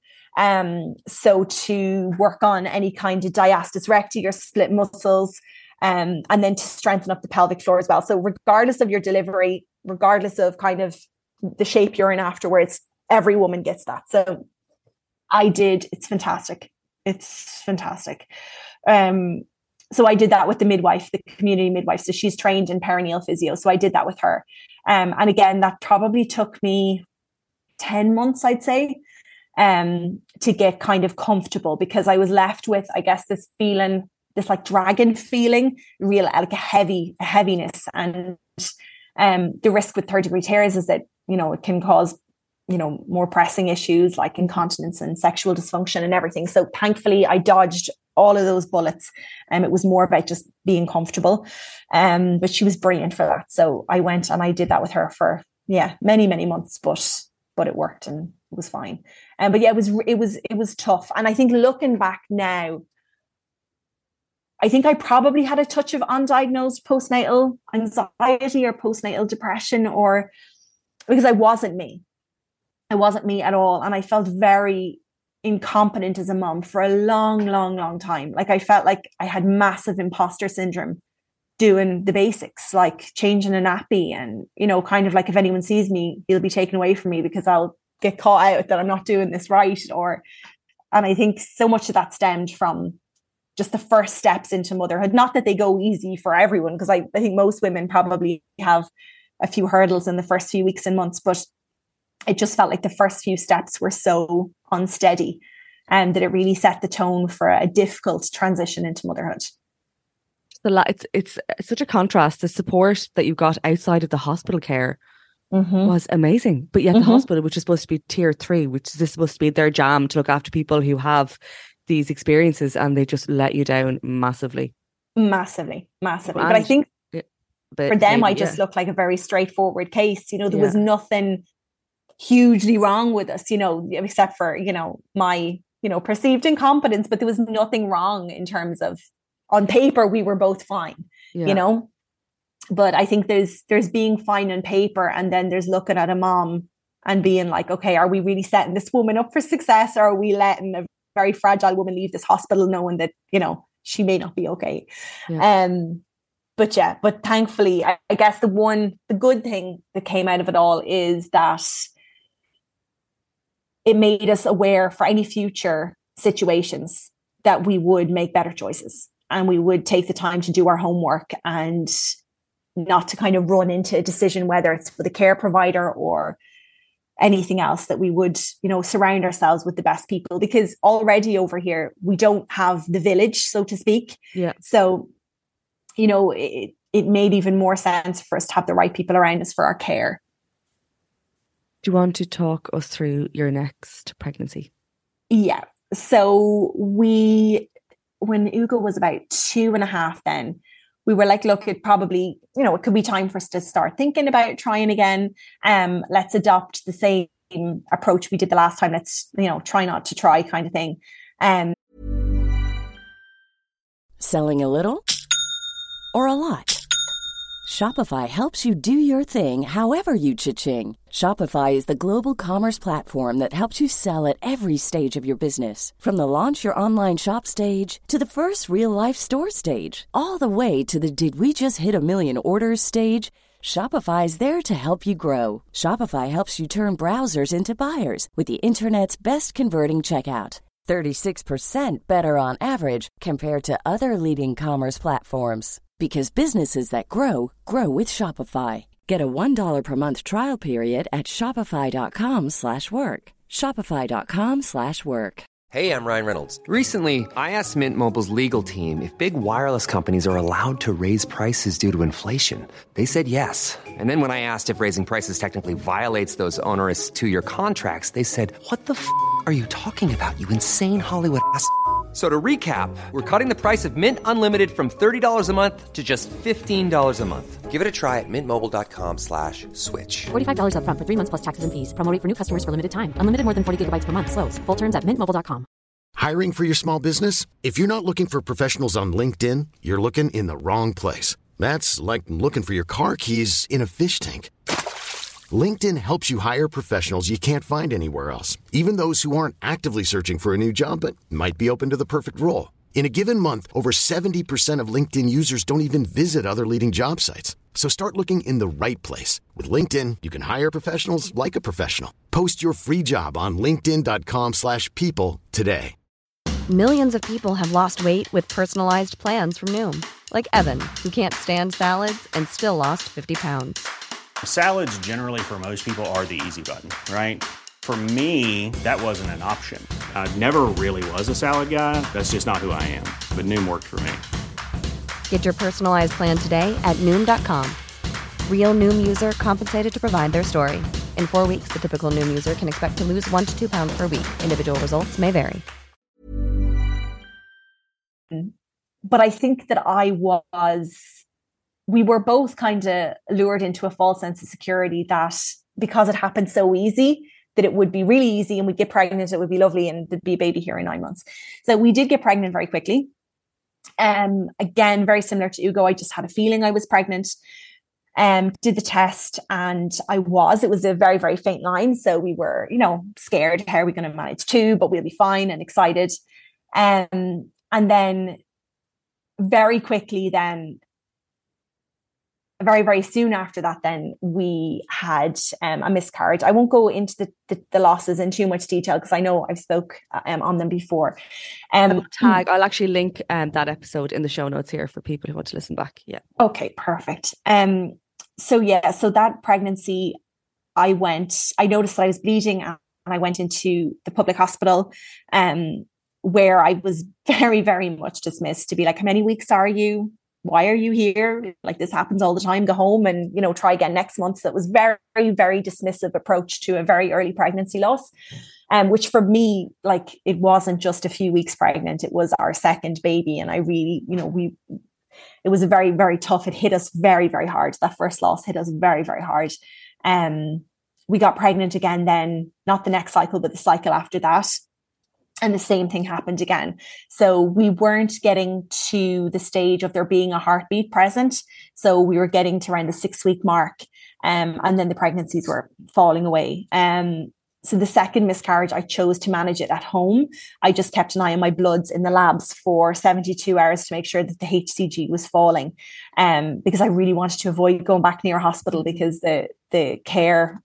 So to work on any kind of diastasis recti or split muscles, and then to strengthen up the pelvic floor as well. So regardless of your delivery, regardless of kind of the shape you're in afterwards, every woman gets that. So I did. It's fantastic. So I did that with the midwife, the community midwife. So she's trained in perineal physio. So I did that with her. And again, that probably took me 10 months, I'd say, to get kind of comfortable, because I was left with, I guess, this feeling, this like dragging feeling, real like a heaviness. And the risk with third-degree tears is that, it can cause, more pressing issues like incontinence and sexual dysfunction and everything. So thankfully I dodged all of those bullets. It was more about just being comfortable. But she was brilliant for that. So I went and I did that with her for, many, many months, but it worked and it was fine. But it was tough. And I think looking back now, I think I probably had a touch of undiagnosed postnatal anxiety or postnatal depression, or because I wasn't me. I wasn't me at all. And I felt very incompetent as a mom for a long, long, long time. Like I felt like I had massive imposter syndrome doing the basics, like changing a nappy, and, you know, kind of like if anyone sees me, he'll be taken away from me because I'll get caught out that I'm not doing this right. And I think so much of that stemmed from just the first steps into motherhood. Not that they go easy for everyone, because I think most women probably have a few hurdles in the first few weeks and months, but it just felt like the first few steps were so unsteady, and that it really set the tone for a difficult transition into motherhood. It's such a contrast. The support that you got outside of the hospital care was amazing, but yet the hospital, which is supposed to be tier 3, which is supposed to be their jam to look after people who have these experiences, and they just let you down massively. But I think for them, I just looked like a very straightforward case. You know, there was nothing hugely wrong with us, you know, except for, you know, my, you know, perceived incompetence, but there was nothing wrong in terms of, on paper, we were both fine, you know. But I think there's being fine on paper, and then there's looking at a mom and being like, okay, are we really setting this woman up for success, or are we letting a very fragile woman leave this hospital knowing that, you know, she may not be okay? But thankfully, I guess the good thing that came out of it all is that it made us aware for any future situations that we would make better choices, and we would take the time to do our homework and not to kind of run into a decision, whether it's for the care provider or anything else, that we would, you know, surround ourselves with the best people, because already over here, we don't have the village, so to speak. Yeah. So, you know, it made even more sense for us to have the right people around us for our care. Do you want to talk us through your next pregnancy? Yeah. So when Hugo was about 2.5, then we were like, look, it probably, you know, it could be time for us to start thinking about trying again. Let's adopt the same approach we did the last time. Let's, you know, try not to try kind of thing. Selling a little or a lot? Shopify helps you do your thing however you cha-ching. Shopify is the global commerce platform that helps you sell at every stage of your business. From the launch your online shop stage to the first real life store stage, all the way to the did we just hit a million orders stage. Shopify is there to help you grow. Shopify helps you turn browsers into buyers with the internet's best converting checkout. 36% better on average compared to other leading commerce platforms. Because businesses that grow, grow with Shopify. Get a $1 per month trial period at shopify.com/work. Shopify.com/work. Hey, I'm Ryan Reynolds. Recently, I asked Mint Mobile's legal team if big wireless companies are allowed to raise prices due to inflation. They said yes. And then when I asked if raising prices technically violates those onerous 2-year contracts, they said, "What the f*** are you talking about, you insane Hollywood ass?" So to recap, we're cutting the price of Mint Unlimited from $30 a month to just $15 a month. Give it a try at mintmobile.com/switch. $45 up front for 3 months plus taxes and fees. Promo rate for new customers for limited time. Unlimited more than 40 gigabytes per month. Slows full terms at mintmobile.com. Hiring for your small business? If you're not looking for professionals on LinkedIn, you're looking in the wrong place. That's like looking for your car keys in a fish tank. LinkedIn helps you hire professionals you can't find anywhere else, even those who aren't actively searching for a new job but might be open to the perfect role. In a given month, over 70% of LinkedIn users don't even visit other leading job sites. So start looking in the right place. With LinkedIn, you can hire professionals like a professional. Post your free job on linkedin.com/people today. Millions of people have lost weight with personalized plans from Noom. Like Evan, who can't stand salads and still lost 50 pounds. Salads generally for most people are the easy button, right? For me, that wasn't an option. I never really was a salad guy. That's just not who I am. But Noom worked for me. Get your personalized plan today at Noom.com. Real Noom user compensated to provide their story. In 4 weeks, the typical Noom user can expect to lose 1 to 2 pounds per week. Individual results may vary. But I think that we were both kind of lured into a false sense of security that because it happened so easy, that it would be really easy and we'd get pregnant, it would be lovely, and there'd be a baby here in 9 months. So we did get pregnant very quickly. Again, very similar to Hugo, I just had a feeling I was pregnant. Did the test, and it was a very, very faint line. So we were, scared. How are we going to manage two? But we'll be fine, and excited. And then very quickly then, very, very soon after that, then we had a miscarriage. I won't go into the losses in too much detail because I know I've spoke on them before. I'll actually link that episode in the show notes here for people who want to listen back. Yeah. Okay, perfect. So that pregnancy, I noticed that I was bleeding, and I went into the public hospital, where I was very, very much dismissed to be like, how many weeks are you? Why are you here? Like, this happens all the time. Go home and, try again next month. So it was very, very dismissive approach to a very early pregnancy loss. Which for me, like, it wasn't just a few weeks pregnant. It was our second baby. And I really, it was a very, very tough. It hit us very, very hard. That first loss hit us very, very hard. We got pregnant again then, not the next cycle, but the cycle after that. And the same thing happened again. So we weren't getting to the stage of there being a heartbeat present. So we were getting to around the 6-week mark. And then the pregnancies were falling away. So the second miscarriage, I chose to manage it at home. I just kept an eye on my bloods in the labs for 72 hours to make sure that the HCG was falling. Because I really wanted to avoid going back near a hospital, because the care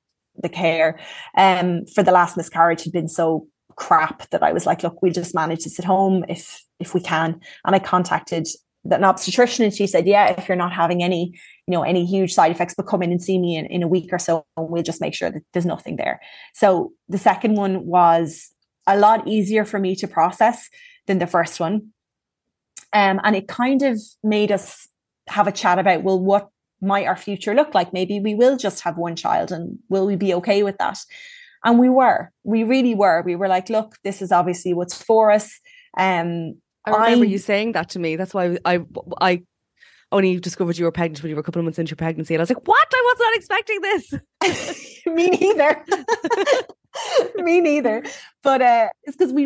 for the last miscarriage had been so crap that I was like, look, we'll just manage this at home if we can. And I contacted an obstetrician, and she said, yeah, if you're not having any huge side effects, but come in and see me in a week or so, and we'll just make sure that there's nothing there. So the second one was a lot easier for me to process than the first one. And it kind of made us have a chat about, well, what might our future look like? Maybe we will just have one child, and will we be okay with that? And we really were. We were like, look, this is obviously what's for us. I remember you saying that to me. That's why I only discovered you were pregnant when you were a couple of months into your pregnancy. And I was like, what? I was not expecting this. Me neither. Me neither. But it's because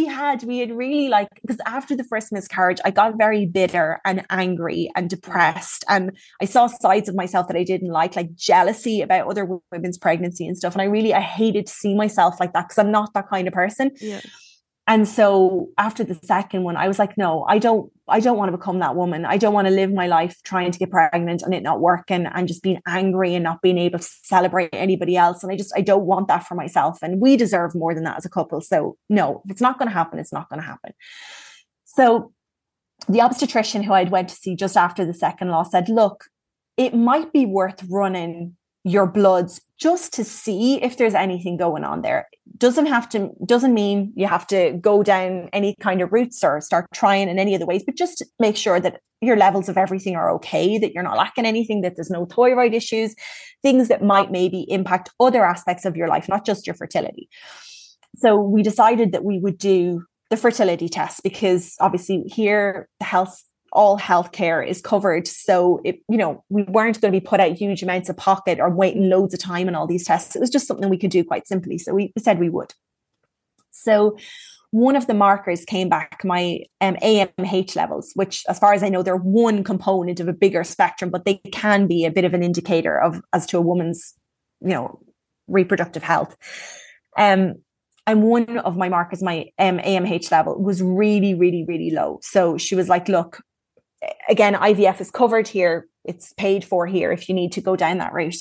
because after the first miscarriage, I got very bitter and angry and depressed. And I saw sides of myself that I didn't like jealousy about other women's pregnancy and stuff. And I hated to see myself like that, because I'm not that kind of person. Yeah. And so after the second one, I was like, no, I don't want to become that woman. I don't want to live my life trying to get pregnant and it not working and just being angry and not being able to celebrate anybody else. And I don't want that for myself. And we deserve more than that as a couple. So no, if it's not going to happen, it's not going to happen. So the obstetrician who I'd went to see just after the second loss said, look, it might be worth running your bloods just to see if there's anything going on there. Doesn't mean you have to go down any kind of routes or start trying in any other ways, but just make sure that your levels of everything are okay, that you're not lacking anything, that there's no thyroid issues, things that might maybe impact other aspects of your life, not just your fertility. So we decided that we would do the fertility test, because obviously here all healthcare is covered. So we weren't going to be put out huge amounts of pocket or waiting loads of time on all these tests. It was just something we could do quite simply. So we said we would. So one of the markers came back, my AMH levels, which, as far as I know, they're one component of a bigger spectrum, but they can be a bit of an indicator as to a woman's, reproductive health. And one of my markers, my AMH level, was really, really, really low. So she was like, look, again, IVF is covered here. It's paid for here if you need to go down that route.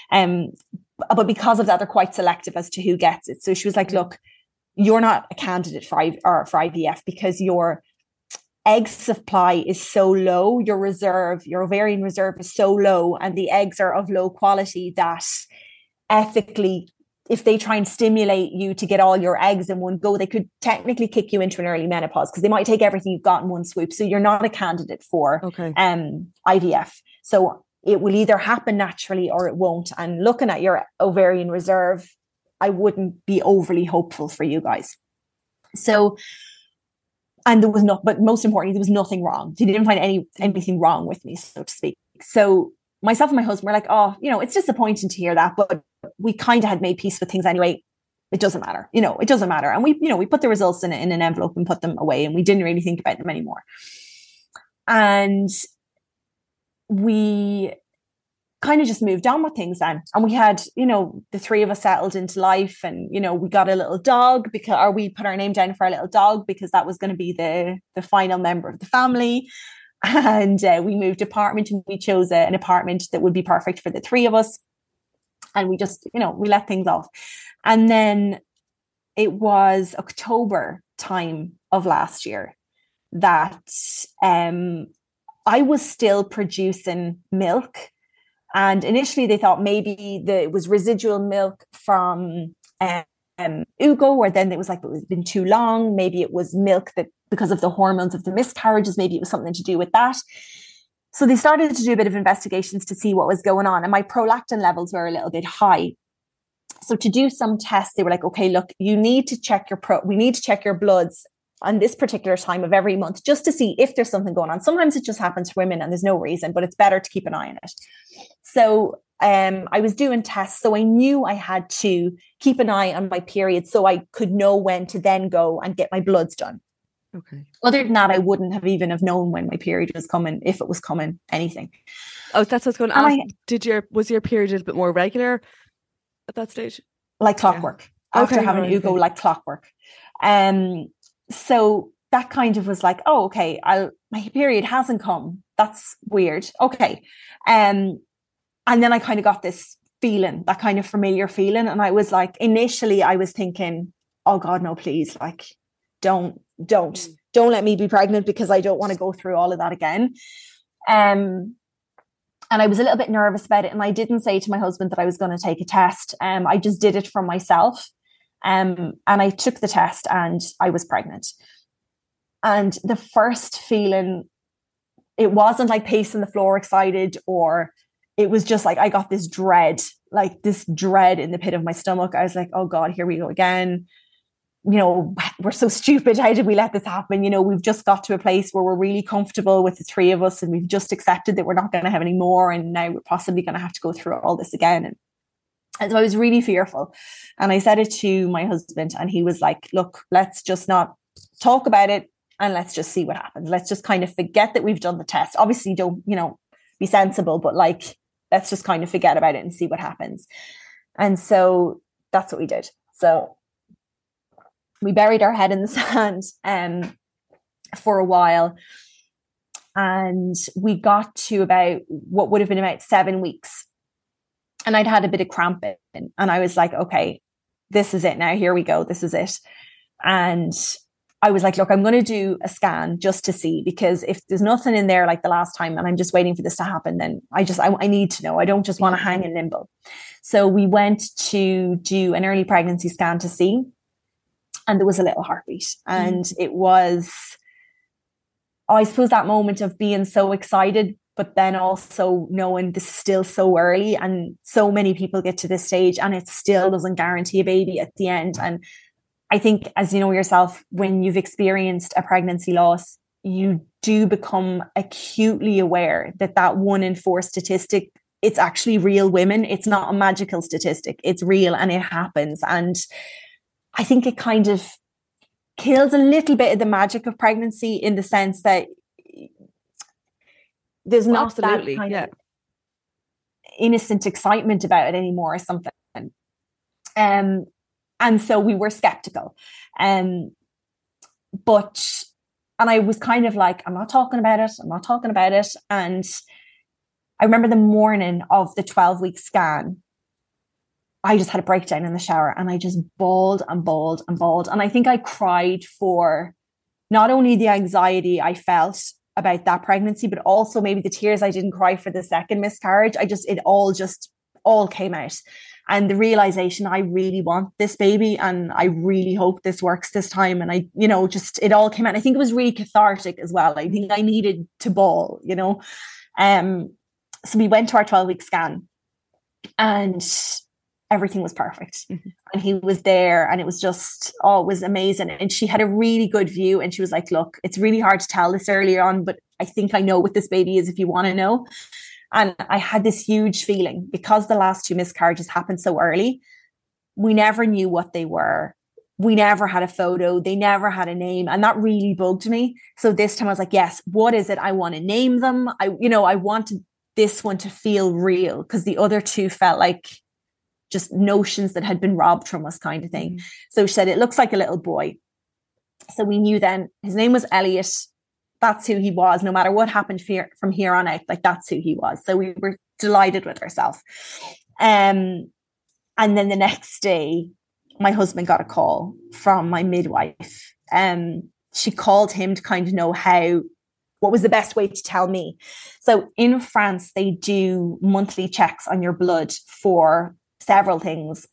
But because of that, they're quite selective as to who gets it. So she was like, look, you're not a candidate for IVF because your egg supply is so low. Your ovarian reserve is so low, and the eggs are of low quality that ethically, if they try and stimulate you to get all your eggs in one go, they could technically kick you into an early menopause, because they might take everything you've got in one swoop. So you're not a candidate for IVF. So it will either happen naturally or it won't. And looking at your ovarian reserve, I wouldn't be overly hopeful for you guys. So, and there was but most importantly, there was nothing wrong. They didn't find anything wrong with me, so to speak. So myself and my husband were like, oh, it's disappointing to hear that, but we kind of had made peace with things anyway. It doesn't matter. It doesn't matter. And we put the results in an envelope and put them away, and we didn't really think about them anymore. And we kind of just moved on with things then. And we had, you know, the three of us settled into life, and, you know, we got a little dog or we put our name down for our little dog because that was going to be the final member of the family. And we moved apartment, and we chose an apartment that would be perfect for the three of us. And we just, you know, we let things off. And then it was October time of last year that I was still producing milk. And initially they thought maybe it was residual milk from Ugo, or then it was like, it was been too long. Maybe it was milk that, because of the hormones of the miscarriages, maybe it was something to do with that. So they started to do a bit of investigations to see what was going on. And my prolactin levels were a little bit high. So to do some tests, they were like, okay, look, you need to check we need to check your bloods on this particular time of every month, just to see if there's something going on. Sometimes it just happens to women and there's no reason, but it's better to keep an eye on it. So I was doing tests. So I knew I had to keep an eye on my period so I could know when to then go and get my bloods done. Okay. Other than that, I wouldn't have even have known when my period was coming, if it was coming, anything. Oh, that's what's going on. Was your period a bit more regular at that stage? Like clockwork. Yeah. After having Ugo, like clockwork. So that kind of was like, oh, okay, my period hasn't come. That's weird. Okay. And then I kind of got this feeling, that kind of familiar feeling. And I was like, initially I was thinking, oh God, no, please, like, don't let me be pregnant, because I don't want to go through all of that again. And I was a little bit nervous about it. And I didn't say to my husband that I was going to take a test. I just did it for myself. And I took the test and I was pregnant. And the first feeling, it wasn't like pacing the floor excited, or it was just like, I got this dread in the pit of my stomach. I was like, oh God, here we go again. You know, we're so stupid. How did we let this happen? You know, we've just got to a place where we're really comfortable with the three of us, and we've just accepted that we're not going to have any more. And now we're possibly going to have to go through all this again. And so I was really fearful. And I said it to my husband, and he was like, look, let's just not talk about it, and let's just see what happens. Let's just kind of forget that we've done the test. Obviously, don't, you know, be sensible, but like, let's just kind of forget about it and see what happens. And so that's what we did. So we buried our head in the sand for a while. And we got to about what would have been about 7 weeks. And I'd had a bit of cramping. And I was like, okay, this is it now. Here we go. This is it. And I was like, look, I'm going to do a scan just to see, because if there's nothing in there like the last time and I'm just waiting for this to happen, then I need to know. I don't just want to hang in limbo. So we went to do an early pregnancy scan to see. And there was a little heartbeat. And it was, I suppose, that moment of being so excited, but then also knowing this is still so early, and so many people get to this stage and it still doesn't guarantee a baby at the end. And I think, as you know yourself, when you've experienced a pregnancy loss, you do become acutely aware that 1 in 4 statistic, it's actually real, women. It's not a magical statistic. It's real, and it happens. And I think it kind of kills a little bit of the magic of pregnancy, in the sense that there's not that kind of innocent excitement about it anymore or something. And so we were skeptical. And I was kind of like, I'm not talking about it. And I remember the morning of the 12-week scan, I just had a breakdown in the shower, and I just bawled and bawled and bawled. And I think I cried for not only the anxiety I felt about that pregnancy, but also maybe the tears I didn't cry for the second miscarriage. It all came out. And the realization, I really want this baby, and I really hope this works this time. And it all came out. I think it was really cathartic as well. I think I needed to bawl, you know. So we went to our 12-week scan, and everything was perfect. Mm-hmm. And he was there, and it was just, it was amazing. And she had a really good view, and she was like, look, it's really hard to tell this earlier on, but I think I know what this baby is if you want to know. And I had this huge feeling, because the last 2 miscarriages happened so early, we never knew what they were. We never had a photo. They never had a name. And that really bugged me. So this time I was like, yes, what is it? I want to name them. I want to this one to feel real, because the other two felt like just notions that had been robbed from us kind of thing. So she said, it looks like a little boy. So we knew then his name was Elliot. That's who he was. No matter what happened from here on out, like that's who he was. So we were delighted with ourselves. And then the next day, my husband got a call from my midwife. She called him to kind of know what was the best way to tell me. So in France, they do monthly checks on your blood for several things.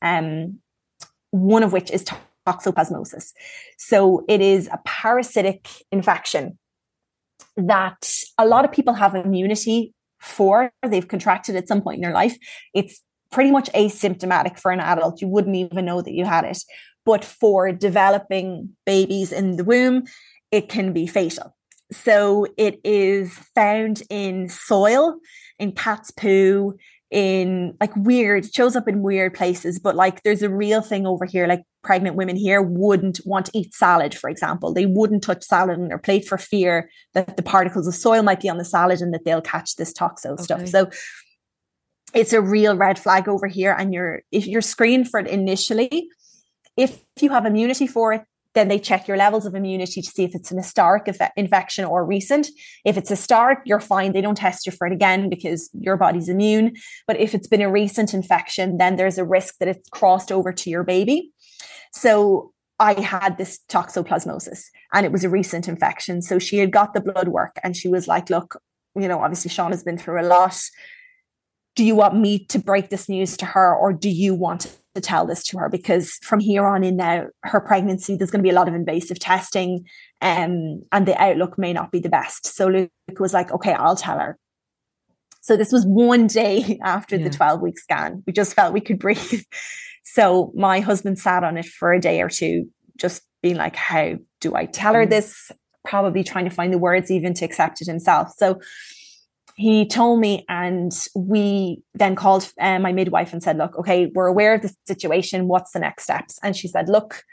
One of which is toxoplasmosis. So it is a parasitic infection that a lot of people have immunity for. They've contracted at some point in their life. It's pretty much asymptomatic for an adult. You wouldn't even know that you had it. But for developing babies in the womb, it can be fatal. So it is found in soil, in cat's poo, in like weird, it shows up in weird places. But like there's a real thing over here, like pregnant women here wouldn't want to eat salad, for example. They wouldn't touch salad on their plate for fear that the particles of soil might be on the salad and that they'll catch this toxo stuff. So it's a real red flag over here. And if you're screened for it initially, if you have immunity for it, then they check your levels of immunity to see if it's an historic infection or recent. If it's historic, you're fine. They don't test you for it again because your body's immune. But if it's been a recent infection, then there's a risk that it's crossed over to your baby. So I had this toxoplasmosis and it was a recent infection. So she had got the blood work and she was like, look, obviously Sean has been through a lot. Do you want me to break this news to her, or do you want to tell this to her? Because from here on in now, her pregnancy, there's going to be a lot of invasive testing and the outlook may not be the best. So Luke was like, okay, I'll tell her. So this was one day after the 12-week scan. We just felt we could breathe. So my husband sat on it for a day or two, just being like, how do I tell her this? Probably trying to find the words even to accept it himself. So he told me, and we then called my midwife and said, look, okay, we're aware of the situation. What's the next steps? And she said, look,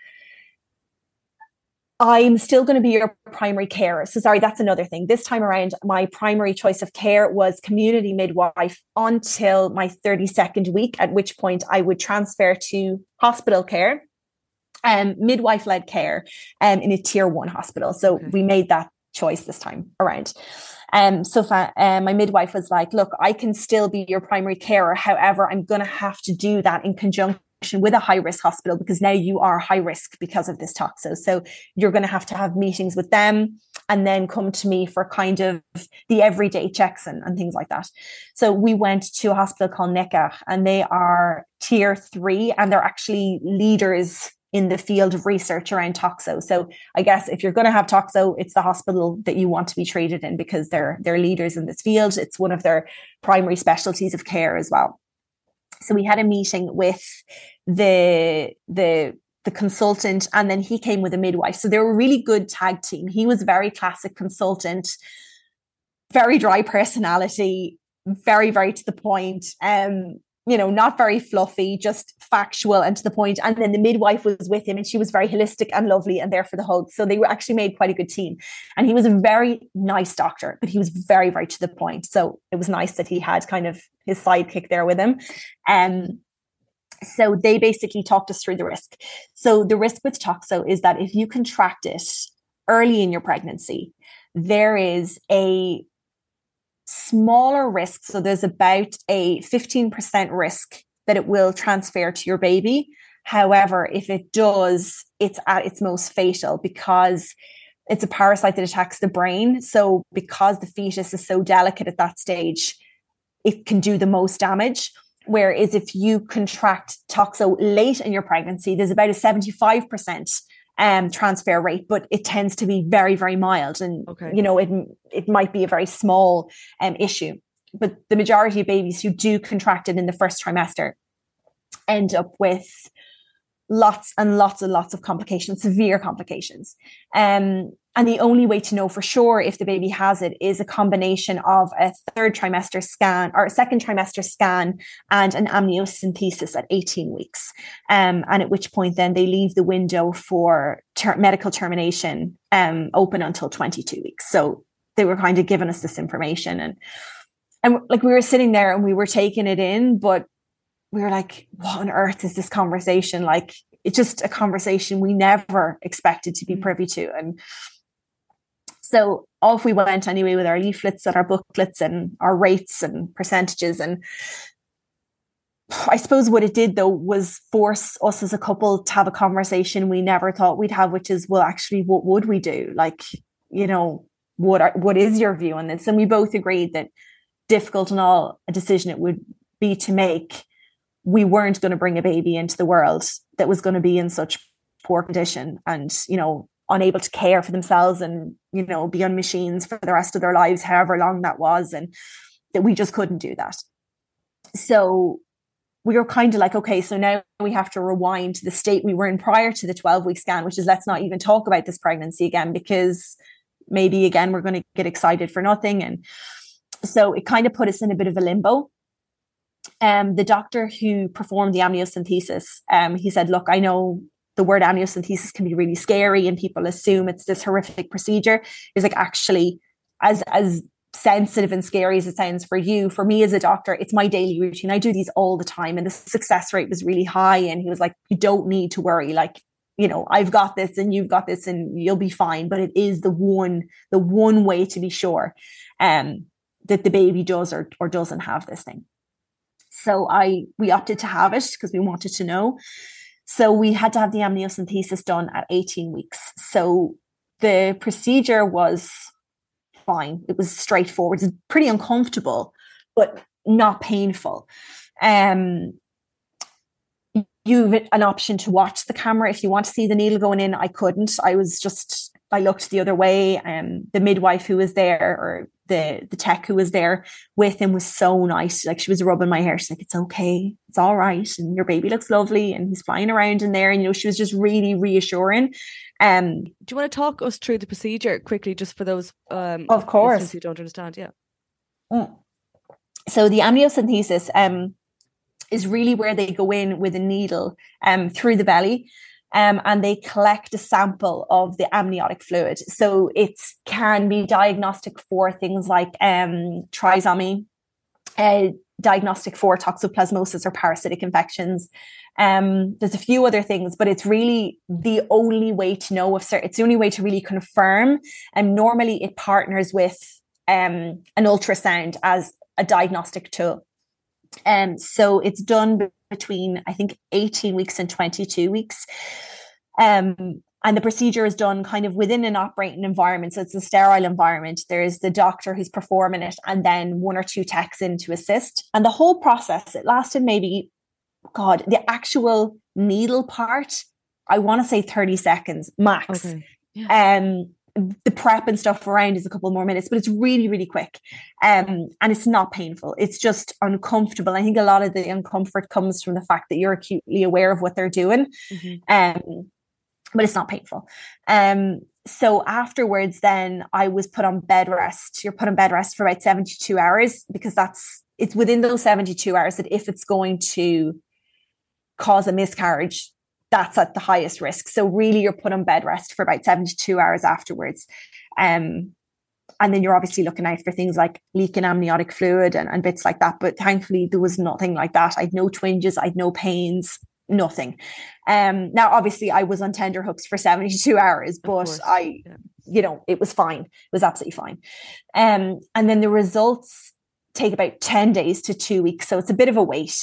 I'm still going to be your primary carer. So sorry, that's another thing. This time around, my primary choice of care was community midwife until my 32nd week, at which point I would transfer to hospital care, midwife-led care in a tier 1 hospital. So we made that choice this time around. So my midwife was like, look, I can still be your primary carer. However, I'm going to have to do that in conjunction with a high risk hospital, because now you are high risk because of this toxo. So you're going to have meetings with them and then come to me for kind of the everyday checks and things like that. So we went to a hospital called Necker, and they are tier 3, and they're actually leaders in the field of research around toxo. So I guess if you're going to have toxo, it's the hospital that you want to be treated in, because they're leaders in this field. It's one of their primary specialties of care as well. So we had a meeting with the consultant, and then he came with a midwife. So they were a really good tag team. He was very classic consultant, very dry personality, very, very to the point. Not very fluffy, just factual and to the point. And then the midwife was with him, and she was very holistic and lovely and there for the hug. So they actually made quite a good team. And he was a very nice doctor, but he was very, very to the point. So it was nice that he had kind of his sidekick there with him. So they basically talked us through the risk. So the risk with toxo is that if you contract it early in your pregnancy, there is a smaller risk. So there's about a 15% risk that it will transfer to your baby. However, if it does, it's at its most fatal, because it's a parasite that attacks the brain. So because the fetus is so delicate at that stage, it can do the most damage. Whereas if you contract toxo late in your pregnancy, there's about a 75% transfer rate, but it tends to be very, very mild. And, it might be a very small issue. But the majority of babies who do contract it in the first trimester end up with lots and lots and lots of complications, severe complications. And the only way to know for sure if the baby has it is a combination of a third trimester scan or a second trimester scan and an amniocentesis at 18 weeks. And at which point then they leave the window for medical termination open until 22 weeks. So they were kind of giving us this information. And And like we were sitting there and we were taking it in, but we were like, what on earth is this conversation? Like, it's just a conversation we never expected to be privy to. And so off we went anyway with our leaflets and our booklets and our rates and percentages. And I suppose what it did though was force us as a couple to have a conversation we never thought we'd have, which is, well, actually, what would we do? Like, you know, what is your view on this? And we both agreed that, difficult and all a decision it would be to make, we weren't going to bring a baby into the world that was going to be in such poor condition and, you know, unable to care for themselves and, you know, be on machines for the rest of their lives, however long that was, and that we just couldn't do that. So we were kind of like, okay, so now we have to rewind to the state we were in prior to the 12-week scan, which is, let's not even talk about this pregnancy again, because maybe again, we're going to get excited for nothing. And so it kind of put us in a bit of a limbo. The doctor who performed the amniocentesis, he said, look, I know the word amniocentesis can be really scary and people assume it's this horrific procedure. He's like, actually, as sensitive and scary as it sounds for you, for me as a doctor, it's my daily routine. I do these all the time. And the success rate was really high. And he was like, you don't need to worry. Like, you know, I've got this and you've got this and you'll be fine. But it is the one way to be sure that the baby does or doesn't have this thing. So we opted to have it because we wanted to know. So we had to have the amniocentesis done at 18 weeks. So the procedure was fine. It was straightforward. It's pretty uncomfortable, but not painful. You have an option to watch the camera if you want to see the needle going in. I couldn't. I looked the other way. The midwife who was there, or the tech who was there with him, was so nice. Like, she was rubbing my hair. She's like, it's okay. It's all right. And your baby looks lovely. And he's flying around in there. And, you know, she was just really reassuring. Do you want to talk us through the procedure quickly, just for those of course who don't understand? Yeah. So the amniocentesis is really where they go in with a needle through the belly. And they collect a sample of the amniotic fluid. So it can be diagnostic for things like trisomy, diagnostic for toxoplasmosis or parasitic infections. There's a few other things, but it's really the only way to know it's the only way to really confirm. And normally it partners with an ultrasound as a diagnostic tool. So it's done between, I think, 18 weeks and 22 weeks. And the procedure is done kind of within an operating environment. So it's a sterile environment. There's the doctor who's performing it, and then one or two techs in to assist. And the whole process, it lasted maybe, the actual needle part, I want to say 30 seconds max. Okay. Yeah. The prep and stuff around is a couple more minutes, but it's really, really quick. And it's not painful. It's just uncomfortable. I think a lot of the uncomfort comes from the fact that you're acutely aware of what they're doing. Mm-hmm. But it's not painful. So afterwards, then I was put on bed rest. You're put on bed rest for about 72 hours, because it's within those 72 hours that if it's going to cause a miscarriage, that's at the highest risk. So really, you're put on bed rest for about 72 hours afterwards. And then you're obviously looking out for things like leaking amniotic fluid and bits like that. But thankfully, there was nothing like that. I had no twinges, I had no pains, nothing. Now, obviously, I was on tender hooks for 72 hours, but it was fine. It was absolutely fine. And then the results take about 10 days to 2 weeks. So it's a bit of a wait.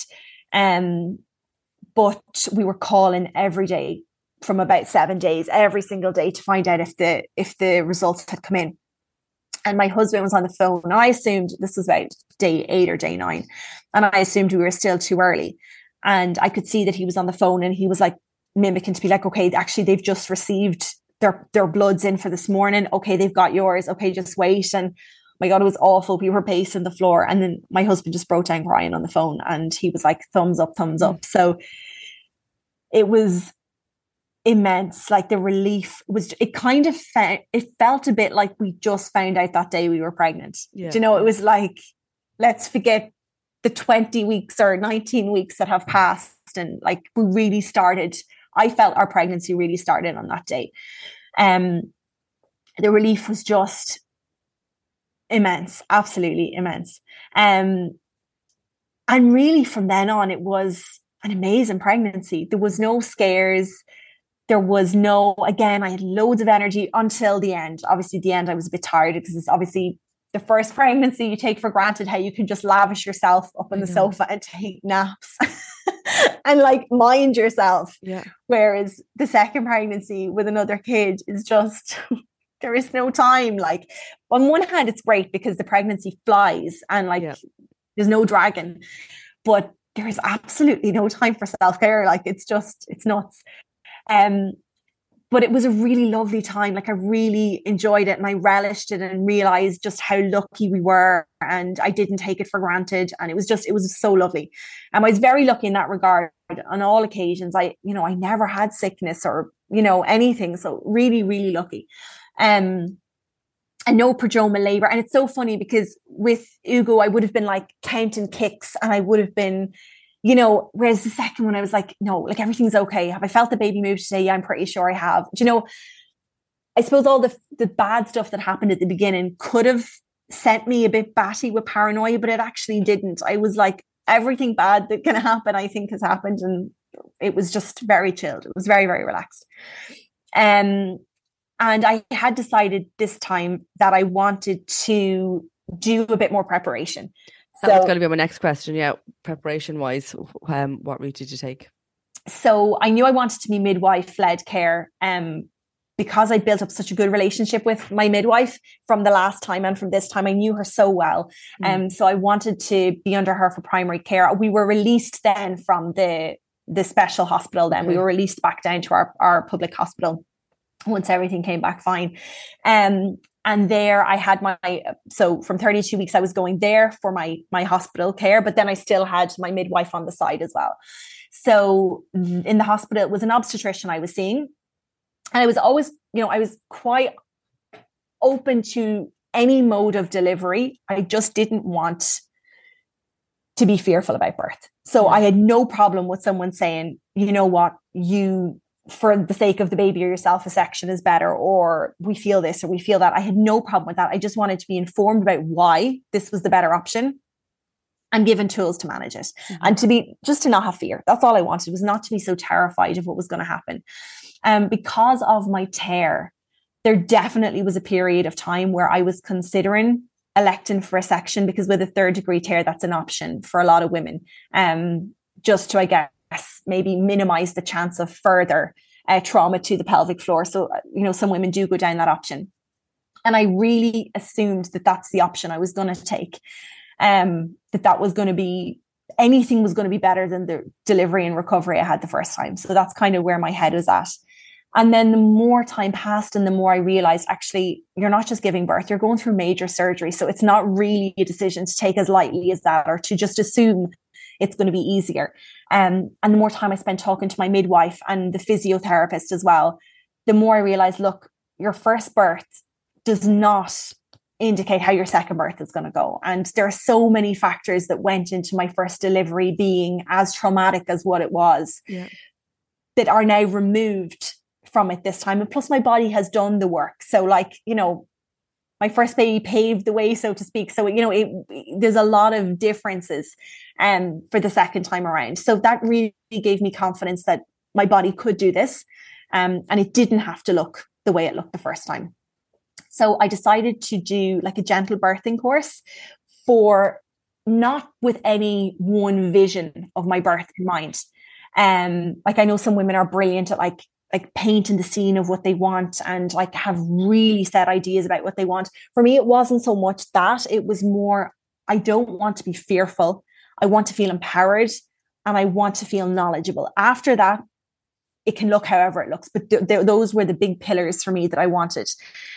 But we were calling every day from about 7 days, every single day, to find out if the results had come in. And my husband was on the phone, and I assumed this was about day 8 or day 9. And I assumed we were still too early. And I could see that he was on the phone, and he was like mimicking to be like, okay, actually they've just received their bloods in for this morning. Okay, they've got yours. Okay, just wait. And my God, it was awful. We were pacing the floor. And then my husband just broke down crying on the phone, and he was like, thumbs up, thumbs up. So it was immense. Like, the relief was, it felt a bit like we just found out that day we were pregnant. Yeah. Do you know, it was like, let's forget the 20 weeks or 19 weeks that have passed. And like, we really started, I felt our pregnancy really started on that day. The relief was just Immense, absolutely immense. And really from then on, it was an amazing pregnancy. There was no scares. There was no, again, I had loads of energy until the end. Obviously, the end, I was a bit tired because it's obviously the first pregnancy. You take for granted how you can just lavish yourself up on the sofa and take naps and like mind yourself. Yeah. Whereas the second pregnancy with another kid is just, there is no time. Like on one hand, it's great because the pregnancy flies and like there's no dragging, but there is absolutely no time for self-care. Like it's nuts. But it was a really lovely time. Like I really enjoyed it and I relished it and realized just how lucky we were, and I didn't take it for granted. And it was so lovely. And I was very lucky in that regard on all occasions. I never had sickness or, anything. So really, really lucky. And no prodromal labor. And it's so funny because with Ugo, I would have been like counting kicks and I would have been, whereas the second one, I was like, no, like everything's okay. Have I felt the baby move today? Yeah, I'm pretty sure I have. I suppose all the bad stuff that happened at the beginning could have sent me a bit batty with paranoia, but it actually didn't. I was like, everything bad that can happen, I think has happened. And it was just very chilled. It was very, very relaxed. And I had decided this time that I wanted to do a bit more preparation. That was going to be my next question. Yeah. Preparation wise, what route did you take? So I knew I wanted to be midwife-led care because I built up such a good relationship with my midwife from the last time and from this time. I knew her so well. So I wanted to be under her for primary care. We were released then from the special hospital then. We were released back down to our public hospital once everything came back fine. And there I had so from 32 weeks, I was going there for my hospital care, but then I still had my midwife on the side as well. So in the hospital, it was an obstetrician I was seeing. And I was always, I was quite open to any mode of delivery. I just didn't want to be fearful about birth. So I had no problem with someone saying, you know what, for the sake of the baby or yourself, a section is better, or we feel this or we feel that. I had no problem with that. I just wanted to be informed about why this was the better option and given tools to manage it and to not have fear. That's all I wanted, was not to be so terrified of what was going to happen. Because of my tear, there definitely was a period of time where I was considering electing for a section, because with a 3rd degree tear, that's an option for a lot of women, just to, I guess, maybe minimize the chance of further trauma to the pelvic floor. So, some women do go down that option. And I really assumed that that's the option I was going to take, that was going to be, anything was going to be better than the delivery and recovery I had the first time. So that's kind of where my head was at. And then the more time passed and the more I realized, actually, you're not just giving birth, you're going through major surgery. So it's not really a decision to take as lightly as that, or to just assume it's going to be easier. And the more time I spent talking to my midwife and the physiotherapist as well, the more I realized, look, your first birth does not indicate how your second birth is going to go. And there are so many factors that went into my first delivery being as traumatic as what it was, that are now removed from it this time. And plus my body has done the work. So my first baby paved the way, so to speak. So, there's a lot of differences for the second time around. So that really gave me confidence that my body could do this. And it didn't have to look the way it looked the first time. So I decided to do like a gentle birthing course, for not with any one vision of my birth in mind. Like I know some women are brilliant at like painting the scene of what they want and like have really set ideas about what they want. For me, it wasn't so much that. It was more, I don't want to be fearful. I want to feel empowered and I want to feel knowledgeable. After that, it can look however it looks. But those were the big pillars for me that I wanted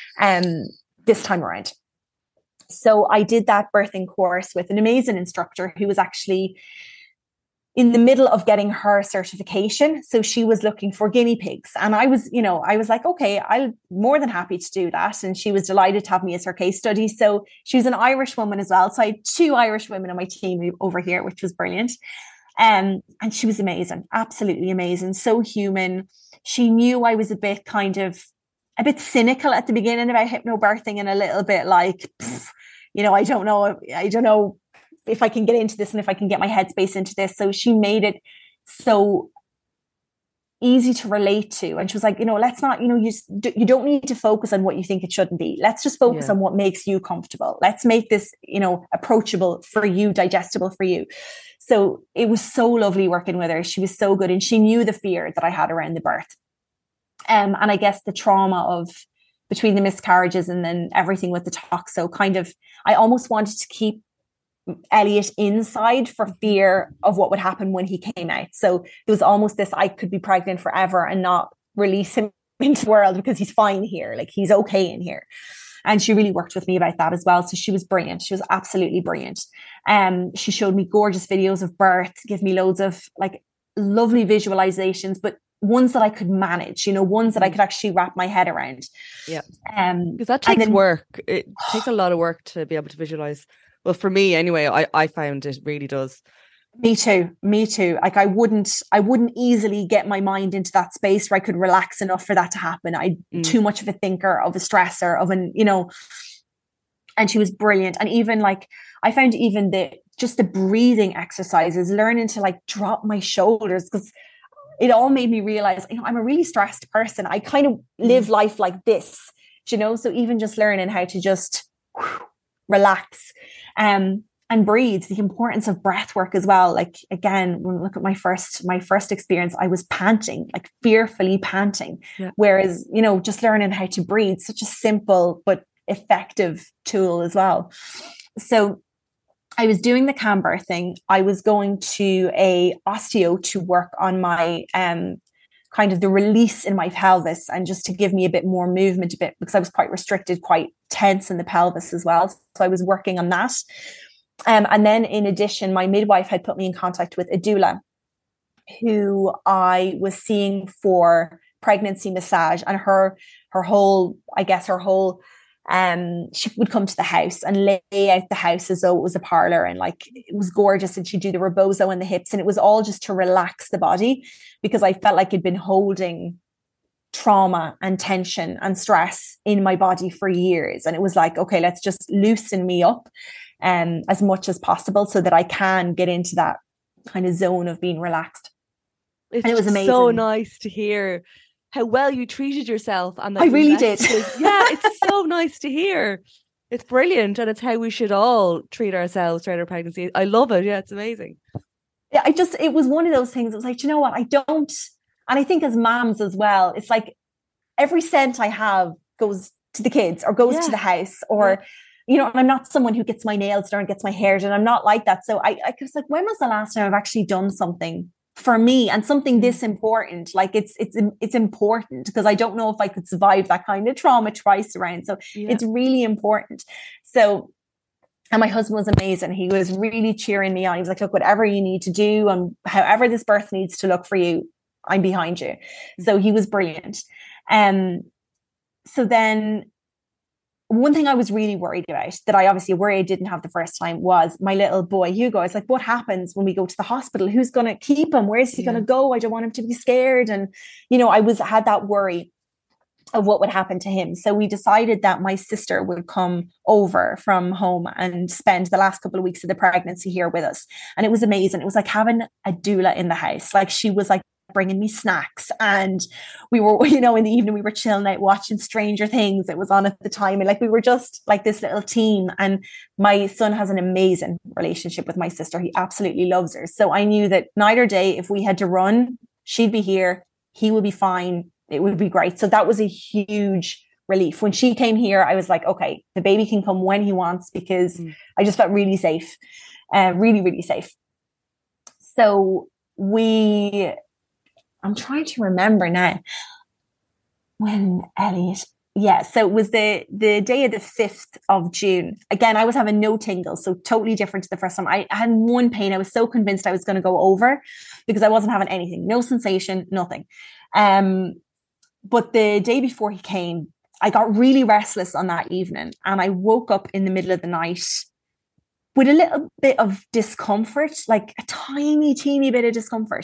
this time around. So I did that birthing course with an amazing instructor who was actually in the middle of getting her certification. So she was looking for guinea pigs. And I was like, okay, I'm more than happy to do that. And she was delighted to have me as her case study. So she was an Irish woman as well. So I had 2 Irish women on my team over here, which was brilliant. And she was amazing, absolutely amazing. So human. She knew I was a bit cynical at the beginning about hypnobirthing and a little bit like, I don't know if I can get into this and if I can get my headspace into this. So she made it so easy to relate to. And she was like, let's not, you don't need to focus on what you think it shouldn't be. Let's just focus on what makes you comfortable. Let's make this, approachable for you, digestible for you. So it was so lovely working with her. She was so good. And she knew the fear that I had around the birth. And I guess the trauma of between the miscarriages and then everything with the toxo I almost wanted to keep Elliot inside for fear of what would happen when he came out. So there was almost this, I could be pregnant forever and not release him into the world because he's fine here. Like he's okay in here. And she really worked with me about that as well. So she was brilliant. She was absolutely brilliant. She showed me gorgeous videos of birth, give me loads of like lovely visualizations, but ones that I could manage, ones that I could actually wrap my head around. Yeah. Because that takes work. It takes a lot of work to be able to visualize. Well, for me anyway, I found it really does. Me too. Like I wouldn't easily get my mind into that space where I could relax enough for that to happen. I'm too much of a thinker, of a stressor, and she was brilliant. And even like, I found even the breathing exercises, learning to like drop my shoulders, because it all made me realize, I'm a really stressed person. I kind of live life like this, so even just learning how to just relax, and breathe, the importance of breath work as well. Like, again, when we look at my first experience, I was panting, like fearfully panting. Yeah. Whereas, just learning how to breathe, such a simple but effective tool as well. So I was doing the Canberra thing. I was going to a osteo to work on my kind of the release in my pelvis, and just to give me a bit more movement, because I was quite restricted, quite tense in the pelvis as well. So I was working on that. And then in addition, my midwife had put me in contact with a doula who I was seeing for pregnancy massage, and her whole she would come to the house and lay out the house as though it was a parlor, and like it was gorgeous, and she'd do the rebozo and the hips, and it was all just to relax the body, because I felt like it'd been holding trauma and tension and stress in my body for years. And it was like, okay, let's just loosen me up as much as possible so that I can get into that kind of zone of being relaxed. And it was amazing. So nice to hear how well you treated yourself. And that I really did. Yeah, it's so nice to hear. It's brilliant. And it's how we should all treat ourselves throughout our pregnancy. I love it. Yeah, it's amazing. Yeah, it was one of those things. It was like, you know what? And I think as moms as well, it's like every cent I have goes to the kids or goes to the house, or, and I'm not someone who gets my nails done, gets my hair done. I'm not like that. So I was like, when was the last time I've actually done something for me, and something this important? Like it's important, because I don't know if I could survive that kind of trauma twice around. So it's really important. So, and my husband was amazing. He was really cheering me on. He was like, look, whatever you need to do and however this birth needs to look for you, I'm behind you. So he was brilliant. So then one thing I was really worried about, that I obviously worried I didn't have the first time, was my little boy, Hugo. I was like, what happens when we go to the hospital? Who's going to keep him? Where is he going to go? I don't want him to be scared. And, I had that worry of what would happen to him. So we decided that my sister would come over from home and spend the last couple of weeks of the pregnancy here with us. And it was amazing. It was like having a doula in the house. Like, she was like bringing me snacks, and we were, in the evening we were chilling out watching Stranger Things. It was on at the time, and like we were just like this little team. And my son has an amazing relationship with my sister. He absolutely loves her. So I knew that night or day, if we had to run, she'd be here, he would be fine, it would be great. So that was a huge relief. When she came here, I was like, okay, the baby can come when he wants, because I just felt really safe, really, really safe. So I'm trying to remember now when Elliot, so it was the day of the 5th of June. Again, I was having no tingles, so totally different to the first time. I had one pain. I was so convinced I was going to go over, because I wasn't having anything, no sensation, nothing. But the day before he came, I got really restless on that evening, and I woke up in the middle of the night with a little bit of discomfort, like a tiny, teeny bit of discomfort.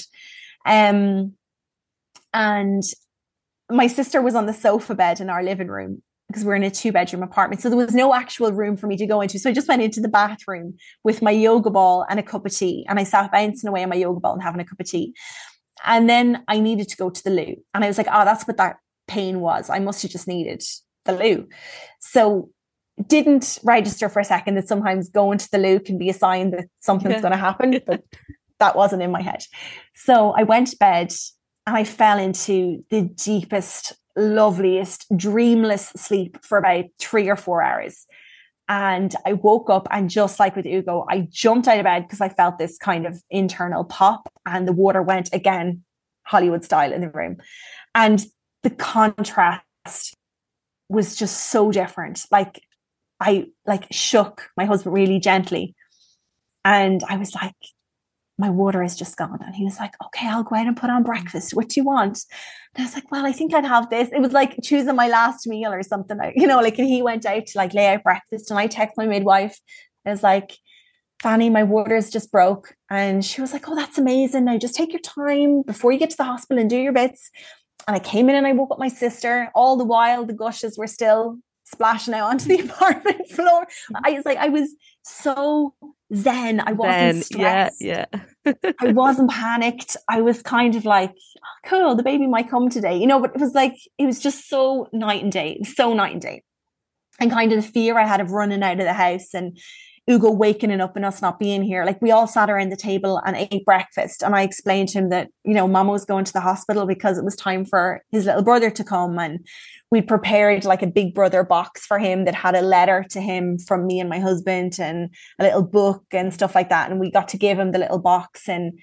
And my sister was on the sofa bed in our living room, because we're in a 2-bedroom apartment. So there was no actual room for me to go into. So I just went into the bathroom with my yoga ball and a cup of tea. And I sat bouncing away on my yoga ball and having a cup of tea. And then I needed to go to the loo. And I was like, oh, that's what that pain was. I must have just needed the loo. So didn't register for a second that sometimes going to the loo can be a sign that something's going to happen. But that wasn't in my head. So I went to bed and I fell into the deepest, loveliest, dreamless sleep for about 3 or 4 hours. And I woke up, and just like with Ugo, I jumped out of bed because I felt this kind of internal pop, and the water went again, Hollywood style, in the room. And the contrast was just so different. Like I shook my husband really gently, and I was like, my water is just gone. And he was like, okay, I'll go out and put on breakfast. What do you want? And I was like, well, I think I'd have this. It was like choosing my last meal or something, you know, like, and he went out to like lay out breakfast, and I text my midwife. I was like, Fanny, my water's just broke. And she was like, oh, that's amazing. Now just take your time before you get to the hospital and do your bits. And I came in and I woke up my sister. All the while the gushes were still splashing out onto the apartment floor. I was so zen. I wasn't stressed. Yeah. I wasn't panicked. I was kind of like, oh, cool, the baby might come today, you know, but it was just so night and day. It was so night and day. And kind of the fear I had of running out of the house and Ugo waking up and us not being here. Like, we all sat around the table and ate breakfast. And I explained to him that, you know, Mama was going to the hospital because it was time for his little brother to come. And we prepared like a big brother box for him that had a letter to him from me and my husband and a little book and stuff like that. And we got to give him the little box, and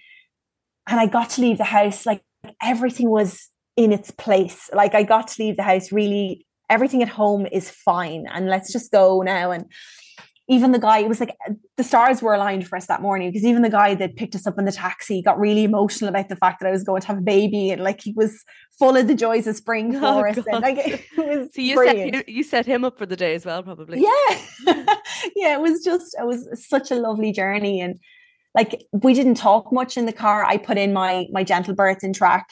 I got to leave the house. Like, everything was in its place. Like, I got to leave the house really, everything at home is fine. And let's just go now. And even the guy, it was like the stars were aligned for us that morning, because even the guy that picked us up in the taxi got really emotional about the fact that I was going to have a baby, and like he was full of the joys of spring for us. And like, it was so you set him up for the day as well, probably. Yeah. Yeah, it was such a lovely journey. And like, we didn't talk much in the car. I put in my gentle birth in track.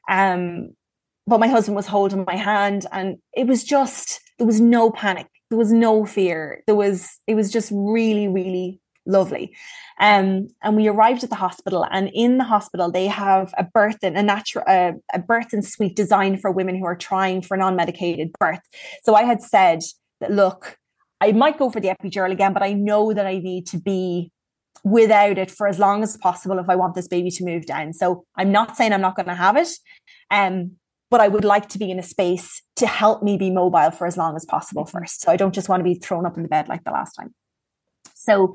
But my husband was holding my hand, and it was just, there was no panic. There was no fear. It was just really, really lovely. And we arrived at the hospital, and in the hospital, they have a birthing suite designed for women who are trying for non-medicated birth. So I had said that, look, I might go for the epidural again, but I know that I need to be without it for as long as possible if I want this baby to move down. So I'm not saying I'm not going to have it. But I would like to be in a space to help me be mobile for as long as possible first. So I don't just want to be thrown up in the bed like the last time. So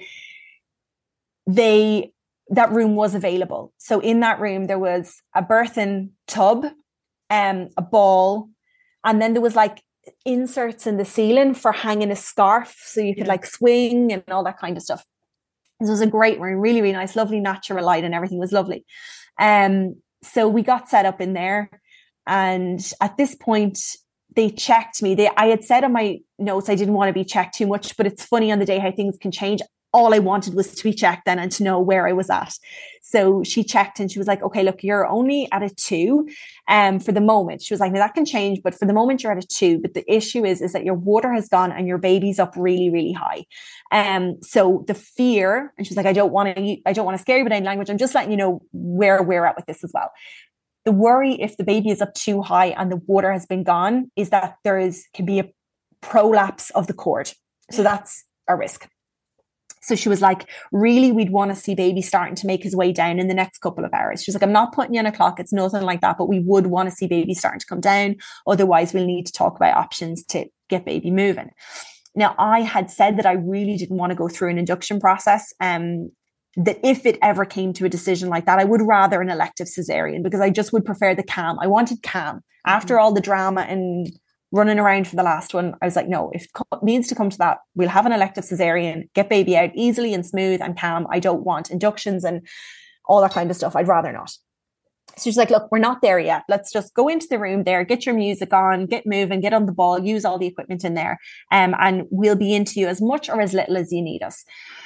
that room was available. So in that room, there was a birthing tub, a ball, and then there was like inserts in the ceiling for hanging a scarf. So you could like swing and all that kind of stuff. This was a great room, really, really nice, lovely natural light, and everything was lovely. So we got set up in there. And at this point, they checked me. I had said on my notes I didn't want to be checked too much, but it's funny on the day how things can change. All I wanted was to be checked then and to know where I was at. So she checked, and she was like, okay, look, you're only at a 2 for the moment. She was like, now that can change, but for the moment you're at a 2. But the issue is that your water has gone and your baby's up really, really high. So the fear, and she's like, I don't want to scare you with any language. I'm just letting you know where we're at with this as well. The worry, if the baby is up too high and the water has been gone, is that can be a prolapse of the cord. So that's a risk. So she was like, really, we'd want to see baby starting to make his way down in the next couple of hours. She was like, I'm not putting you on a clock. It's nothing like that, but we would want to see baby starting to come down. Otherwise, we'll need to talk about options to get baby moving. Now, I had said that I really didn't want to go through an induction process. That if it ever came to a decision like that, I would rather an elective cesarean, because I just would prefer the calm. I wanted calm. After all the drama and running around for the last one, I was like, no, if it needs to come to that, we'll have an elective cesarean, get baby out easily and smooth and calm. I don't want inductions and all that kind of stuff. I'd rather not. So she's like, look, we're not there yet. Let's just go into the room there, get your music on, get moving, get on the ball, use all the equipment in there. And we'll be into you as much or as little as you need us.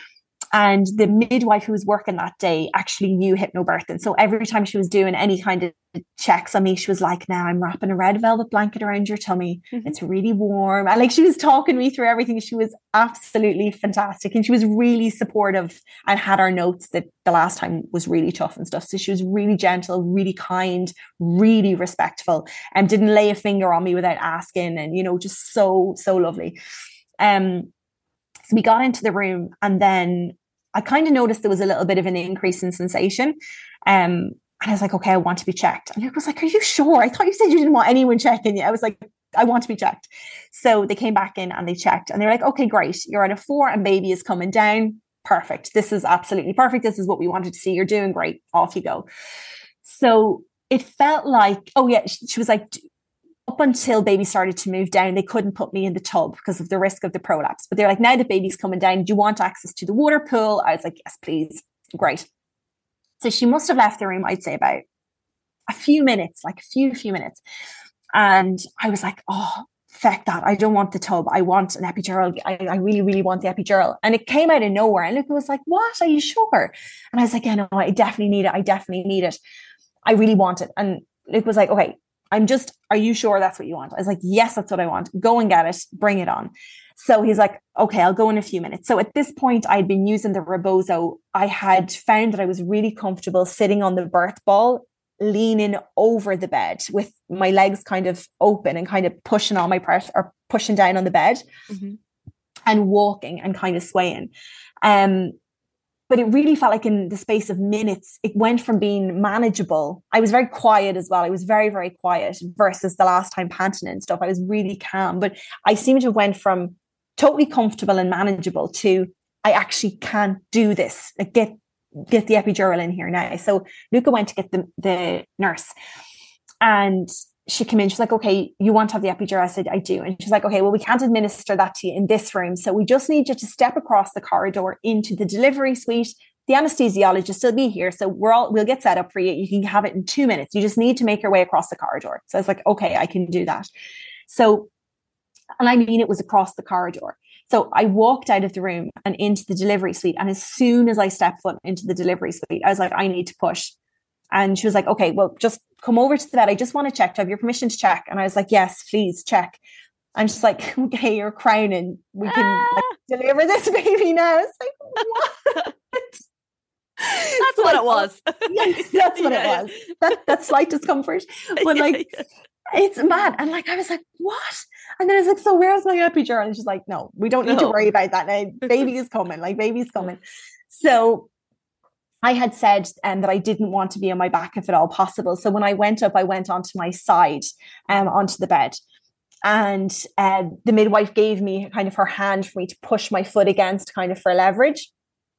And the midwife who was working that day actually knew hypnobirthing. So every time she was doing any kind of checks on me, she was like, now I'm wrapping a red velvet blanket around your tummy. It's really warm. And like, she was talking me through everything. She was absolutely fantastic. And she was really supportive and had our notes that the last time was really tough and stuff. So she was really gentle, really kind, really respectful, and didn't lay a finger on me without asking. And, you know, just so, so lovely. So we got into the room, and then I kind of noticed there was a little bit of an increase in sensation. And I was like, okay, I want to be checked. And Luke was like, are you sure? I thought you said you didn't want anyone checking you. I was like, I want to be checked. So they came back in and they checked, and they were like, okay, great. You're at a 4 and baby is coming down. Perfect. This is absolutely perfect. This is what we wanted to see. You're doing great. Off you go. So it felt like, oh yeah, she was like, up until baby started to move down, they couldn't put me in the tub because of the risk of the prolapse. But they're like, now that baby's coming down, do you want access to the water pool? I was like, yes, please. Great. So she must have left the room, I'd say about a few minutes, like a few minutes. And I was like, oh, feck that. I don't want the tub. I want an epidural. I really, really want the epidural. And it came out of nowhere. And Luke was like, what? Are you sure? And I was like, yeah, no, I definitely need it. I definitely need it. I really want it. And Luke was like, okay, are you sure that's what you want? I was like, yes, that's what I want. Go and get it. Bring it on. So he's like, okay, I'll go in a few minutes. So at this point, I'd been using the Rebozo. I had found that I was really comfortable sitting on the birth ball, leaning over the bed with my legs kind of open and kind of pushing on my pressure, or pushing down on the bed, and walking and kind of swaying. But it really felt like in the space of minutes, it went from being manageable. I was very quiet as well. I was very, very quiet versus the last time panting and stuff. I was really calm, but I seemed to have went from totally comfortable and manageable to, I actually can't do this. Like, get the epidural in here now. So Luca went to get the nurse, and she came in. She's like, okay, you want to have the epidural? I said, I do. And she's like, okay, well, we can't administer that to you in this room. So we just need you to step across the corridor into the delivery suite. The anesthesiologist will be here. So we'll get set up for you. You can have it in 2 minutes. You just need to make your way across the corridor. So I was like, okay, I can do that. So, and I mean, it was across the corridor. So I walked out of the room and into the delivery suite. And as soon as I stepped foot into the delivery suite, I was like, I need to push. And she was like, okay, well, just come over to the bed. I just want to check. Do I have your permission to check? And I was like, yes, please check. And she's like, okay, you're crowning. We can deliver this baby now. It's like, what? That's what it was. Yes, that's what it was. That slight discomfort. But like, it's mad. And like, I was like, what? And then I was like, so where's my epidural? And she's like, no, we don't need to worry about that now. Baby is coming. Like, baby's coming. So I had said that I didn't want to be on my back if at all possible. So when I went up, I went onto my side, onto the bed. And the midwife gave me kind of her hand for me to push my foot against, kind of for leverage.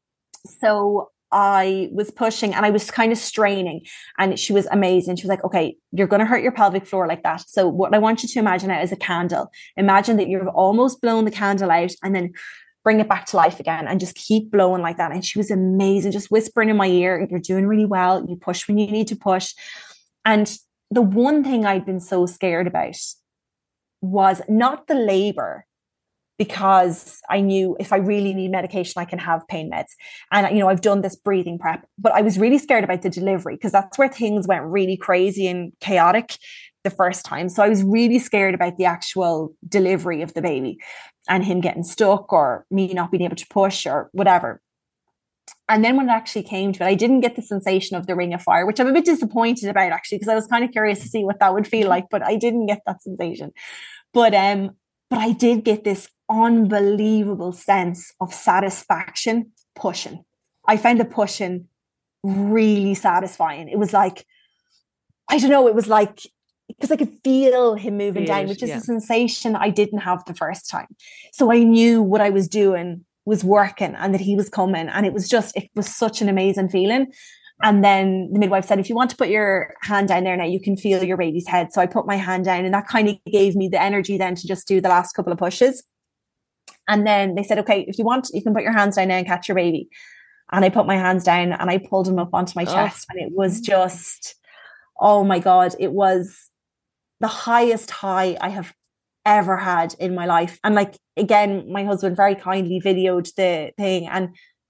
So I was pushing and I was kind of straining, and she was amazing. She was like, okay, you're going to hurt your pelvic floor like that. So what I want you to imagine now is a candle. Imagine that you've almost blown the candle out, and then bring it back to life again and just keep blowing like that. And she was amazing, just whispering in my ear, you're doing really well. You push when you need to push. And the one thing I'd been so scared about was not the labor, because I knew if I really need medication, I can have pain meds. And, you know, I've done this breathing prep, but I was really scared about the delivery, because that's where things went really crazy and chaotic the first time. So I was really scared about the actual delivery of the baby and him getting stuck or me not being able to push or whatever. And then when it actually came to it, I didn't get the sensation of the ring of fire, which I'm a bit disappointed about, actually, because I was kind of curious to see what that would feel like, but I didn't get that sensation. But I did get this unbelievable sense of satisfaction pushing. I found the pushing really satisfying. It was like, I don't know, it was like, because I could feel him moving down, which is a sensation I didn't have the first time. So I knew what I was doing was working and that he was coming. And it was such an amazing feeling. And then the midwife said, if you want to put your hand down there now, you can feel your baby's head. So I put my hand down, and that kind of gave me the energy then to just do the last couple of pushes. And then they said, okay, if you want, you can put your hands down now and catch your baby. And I put my hands down and I pulled him up onto my chest. And it was just, oh my God, it was the highest high I have ever had in my life. And like, again, my husband very kindly videoed the thing, and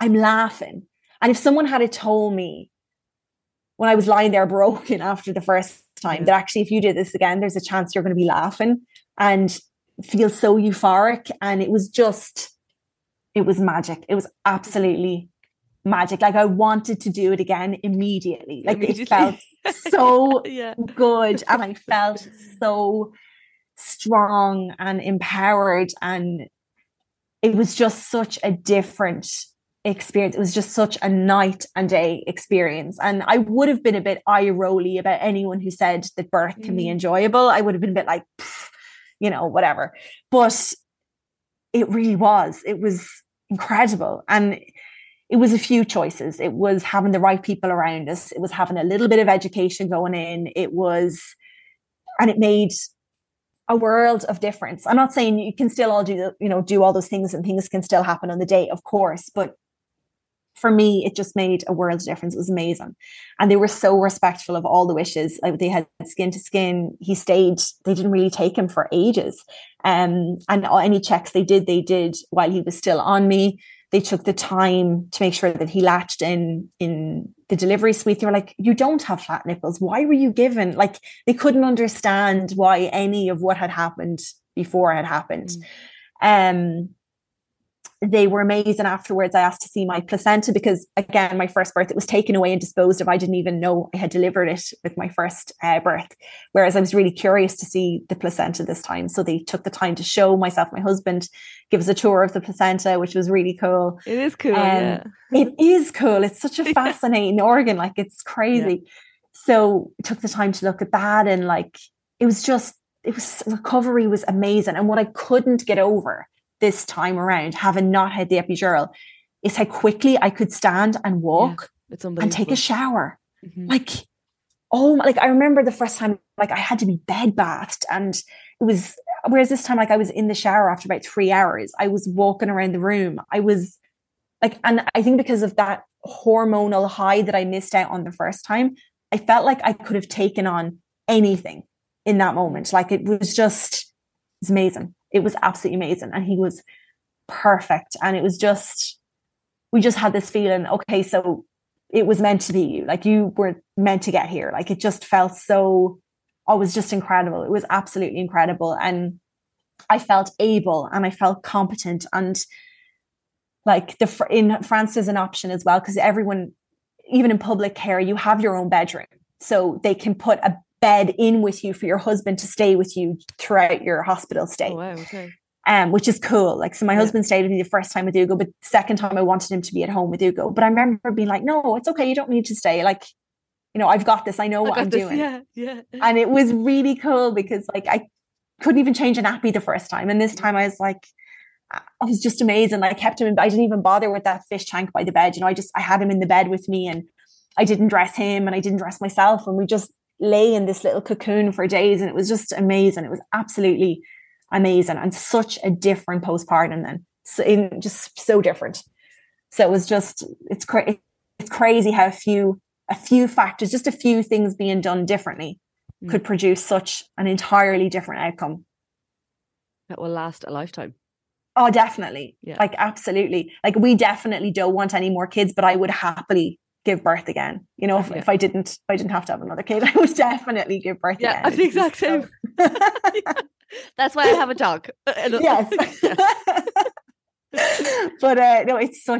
I'm laughing. And if someone had told me when I was lying there broken after the first time that actually, if you did this again, there's a chance you're going to be laughing and feel so euphoric. And it was magic. It was absolutely magic. Like I wanted to do it again immediately. Like it felt so good. And I felt so strong and empowered. And it was just such a different experience. It was just such a night and day experience. And I would have been a bit eye-rolly about anyone who said that birth can be enjoyable. I would have been a bit like, whatever. But it really was. It was incredible. And it was a few choices. It was having the right people around us. It was having a little bit of education going in. And it made a world of difference. I'm not saying you can still all do all those things and things can still happen on the day, of course, but for me, it just made a world of difference. It was amazing. And they were so respectful of all the wishes. Like they had skin to skin. He stayed, they didn't really take him for ages. And any checks they did while he was still on me. They took the time to make sure that he latched in the delivery suite. They were like, you don't have flat nipples. Why were you given? Like they couldn't understand why any of what had happened before had happened. They were amazing afterwards. I asked to see my placenta because, again, my first birth, it was taken away and disposed of. I didn't even know I had delivered it with my first birth, whereas I was really curious to see the placenta this time. So they took the time to show myself, my husband, give us a tour of the placenta, which was really cool. It is cool, yeah. It is cool. It's such a fascinating organ. Like, it's crazy. Yeah. So I took the time to look at that, and recovery was amazing. And what I couldn't get over this time around, having not had the epidural, is how quickly I could stand and walk and take a shower. I remember the first time, like I had to be bed bathed, and it was, whereas this time, like I was in the shower after about 3 hours, I was walking around the room. I was like, and I think because of that hormonal high that I missed out on the first time, I felt like I could have taken on anything in that moment. Like it was amazing. It was absolutely amazing. And he was perfect. And it was we just had this feeling, okay, so it was meant to be you. Like you were meant to get here. Like it just felt it was just incredible. It was absolutely incredible. And I felt able and I felt competent. And like in France, there's an option as well, because everyone, even in public care, you have your own bedroom. So they can put a bed in with you for your husband to stay with you throughout your hospital stay. Oh, wow, okay. Which is cool. Like, so my husband stayed with me the first time with Ugo, but the second time I wanted him to be at home with Ugo. But I remember being like, no, it's okay. You don't need to stay. Like, I've got this. I know what I'm doing. Yeah. And it was really cool because like, I couldn't even change a nappy the first time. And this time I was like, I was just amazing. I kept him in, I didn't even bother with that fish tank by the bed. I had him in the bed with me, and I didn't dress him and I didn't dress myself. And we just lay in this little cocoon for days, and it was just amazing. It was absolutely amazing, and such a different postpartum then. Just so different. So it was just, it's crazy how a few factors, just a few things being done differently could produce such an entirely different outcome. That will last a lifetime. Oh, definitely. Yeah. Like, absolutely. Like, we definitely don't want any more kids, but I would happily give birth again. If I didn't have to have another kid, I would definitely give birth again. Yeah, I'm the exact same. That's why I have a dog. Yes. But no,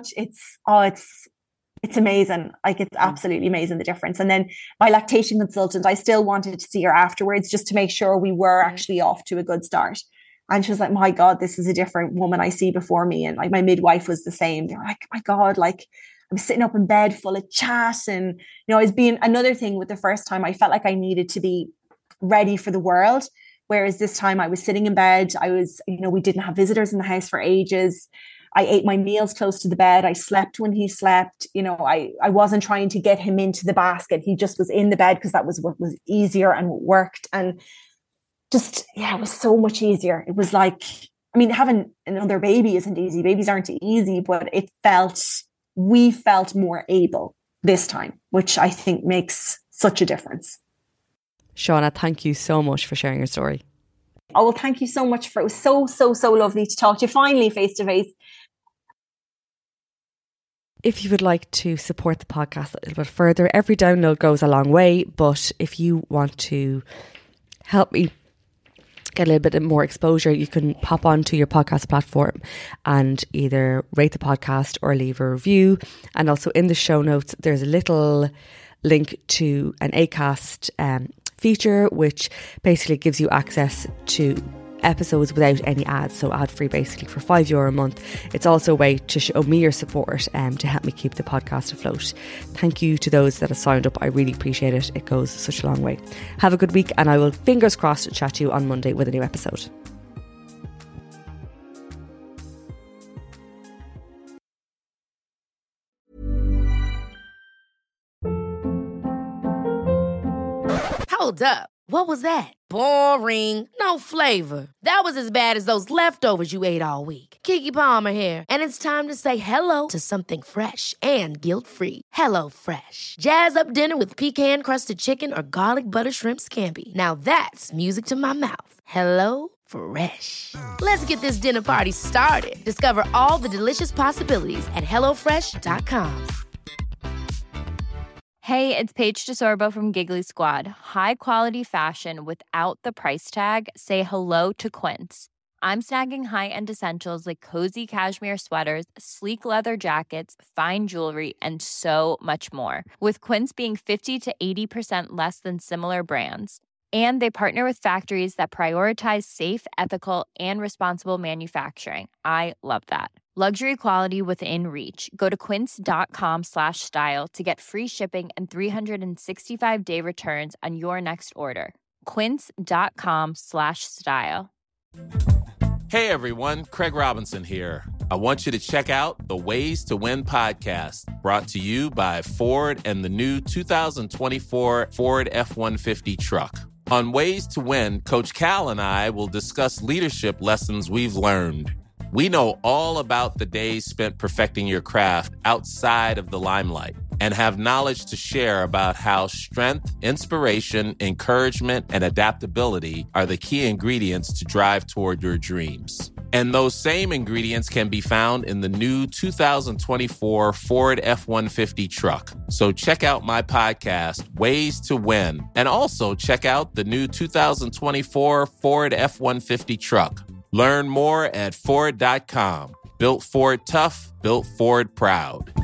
it's amazing. Like, it's absolutely amazing, the difference. And then my lactation consultant, I still wanted to see her afterwards just to make sure we were actually off to a good start. And she was like, my God, this is a different woman I see before me. And like, my midwife was the same. They were like, my God, like, I was sitting up in bed full of chat. And, I was being, another thing with the first time, I felt like I needed to be ready for the world. Whereas this time I was sitting in bed. I was, we didn't have visitors in the house for ages. I ate my meals close to the bed. I slept when he slept. I wasn't trying to get him into the basket. He just was in the bed because that was what was easier and what worked. And just, it was so much easier. It was like, having another baby isn't easy. Babies aren't easy, but we felt more able this time, which I think makes such a difference. Shauna, thank you so much for sharing your story. Oh, well, thank you so much. It was so, so, so lovely to talk to you finally face to face. If you would like to support the podcast a little bit further, every download goes a long way, but if you want to help me get a little bit more exposure, you can pop onto your podcast platform and either rate the podcast or leave a review. And also in the show notes, there's a little link to an Acast feature, which basically gives you access to episodes without any ads, so ad-free basically for €5 a month. It's also a way to show me your support to help me keep the podcast afloat. Thank you to those that have signed up. I really appreciate it. It goes such a long way. Have a good week, and I will, fingers crossed, chat to you on Monday with a new episode. Hold up. What was that? Boring. No flavor. That was as bad as those leftovers you ate all week. Keke Palmer here. And it's time to say hello to something fresh and guilt-free. Hello Fresh. Jazz up dinner with pecan-crusted chicken or garlic butter shrimp scampi. Now that's music to my mouth. Hello Fresh. Let's get this dinner party started. Discover all the delicious possibilities at HelloFresh.com. Hey, it's Paige DeSorbo from Giggly Squad. High quality fashion without the price tag. Say hello to Quince. I'm snagging high-end essentials like cozy cashmere sweaters, sleek leather jackets, fine jewelry, and so much more. With Quince being 50 to 80% less than similar brands. And they partner with factories that prioritize safe, ethical, and responsible manufacturing. I love that. Luxury quality within reach. Go to quince.com/style to get free shipping and 365-day returns on your next order. Quince.com/style. Hey everyone, Craig Robinson here. I want you to check out the Ways to Win podcast, brought to you by Ford and the new 2024 Ford F-150 truck. On Ways to Win, Coach Cal and I will discuss leadership lessons we've learned. We know all about the days spent perfecting your craft outside of the limelight and have knowledge to share about how strength, inspiration, encouragement, and adaptability are the key ingredients to drive toward your dreams. And those same ingredients can be found in the new 2024 Ford F-150 truck. So check out my podcast, Ways to Win, and also check out the new 2024 Ford F-150 truck. Learn more at Ford.com. Built Ford tough, built Ford proud.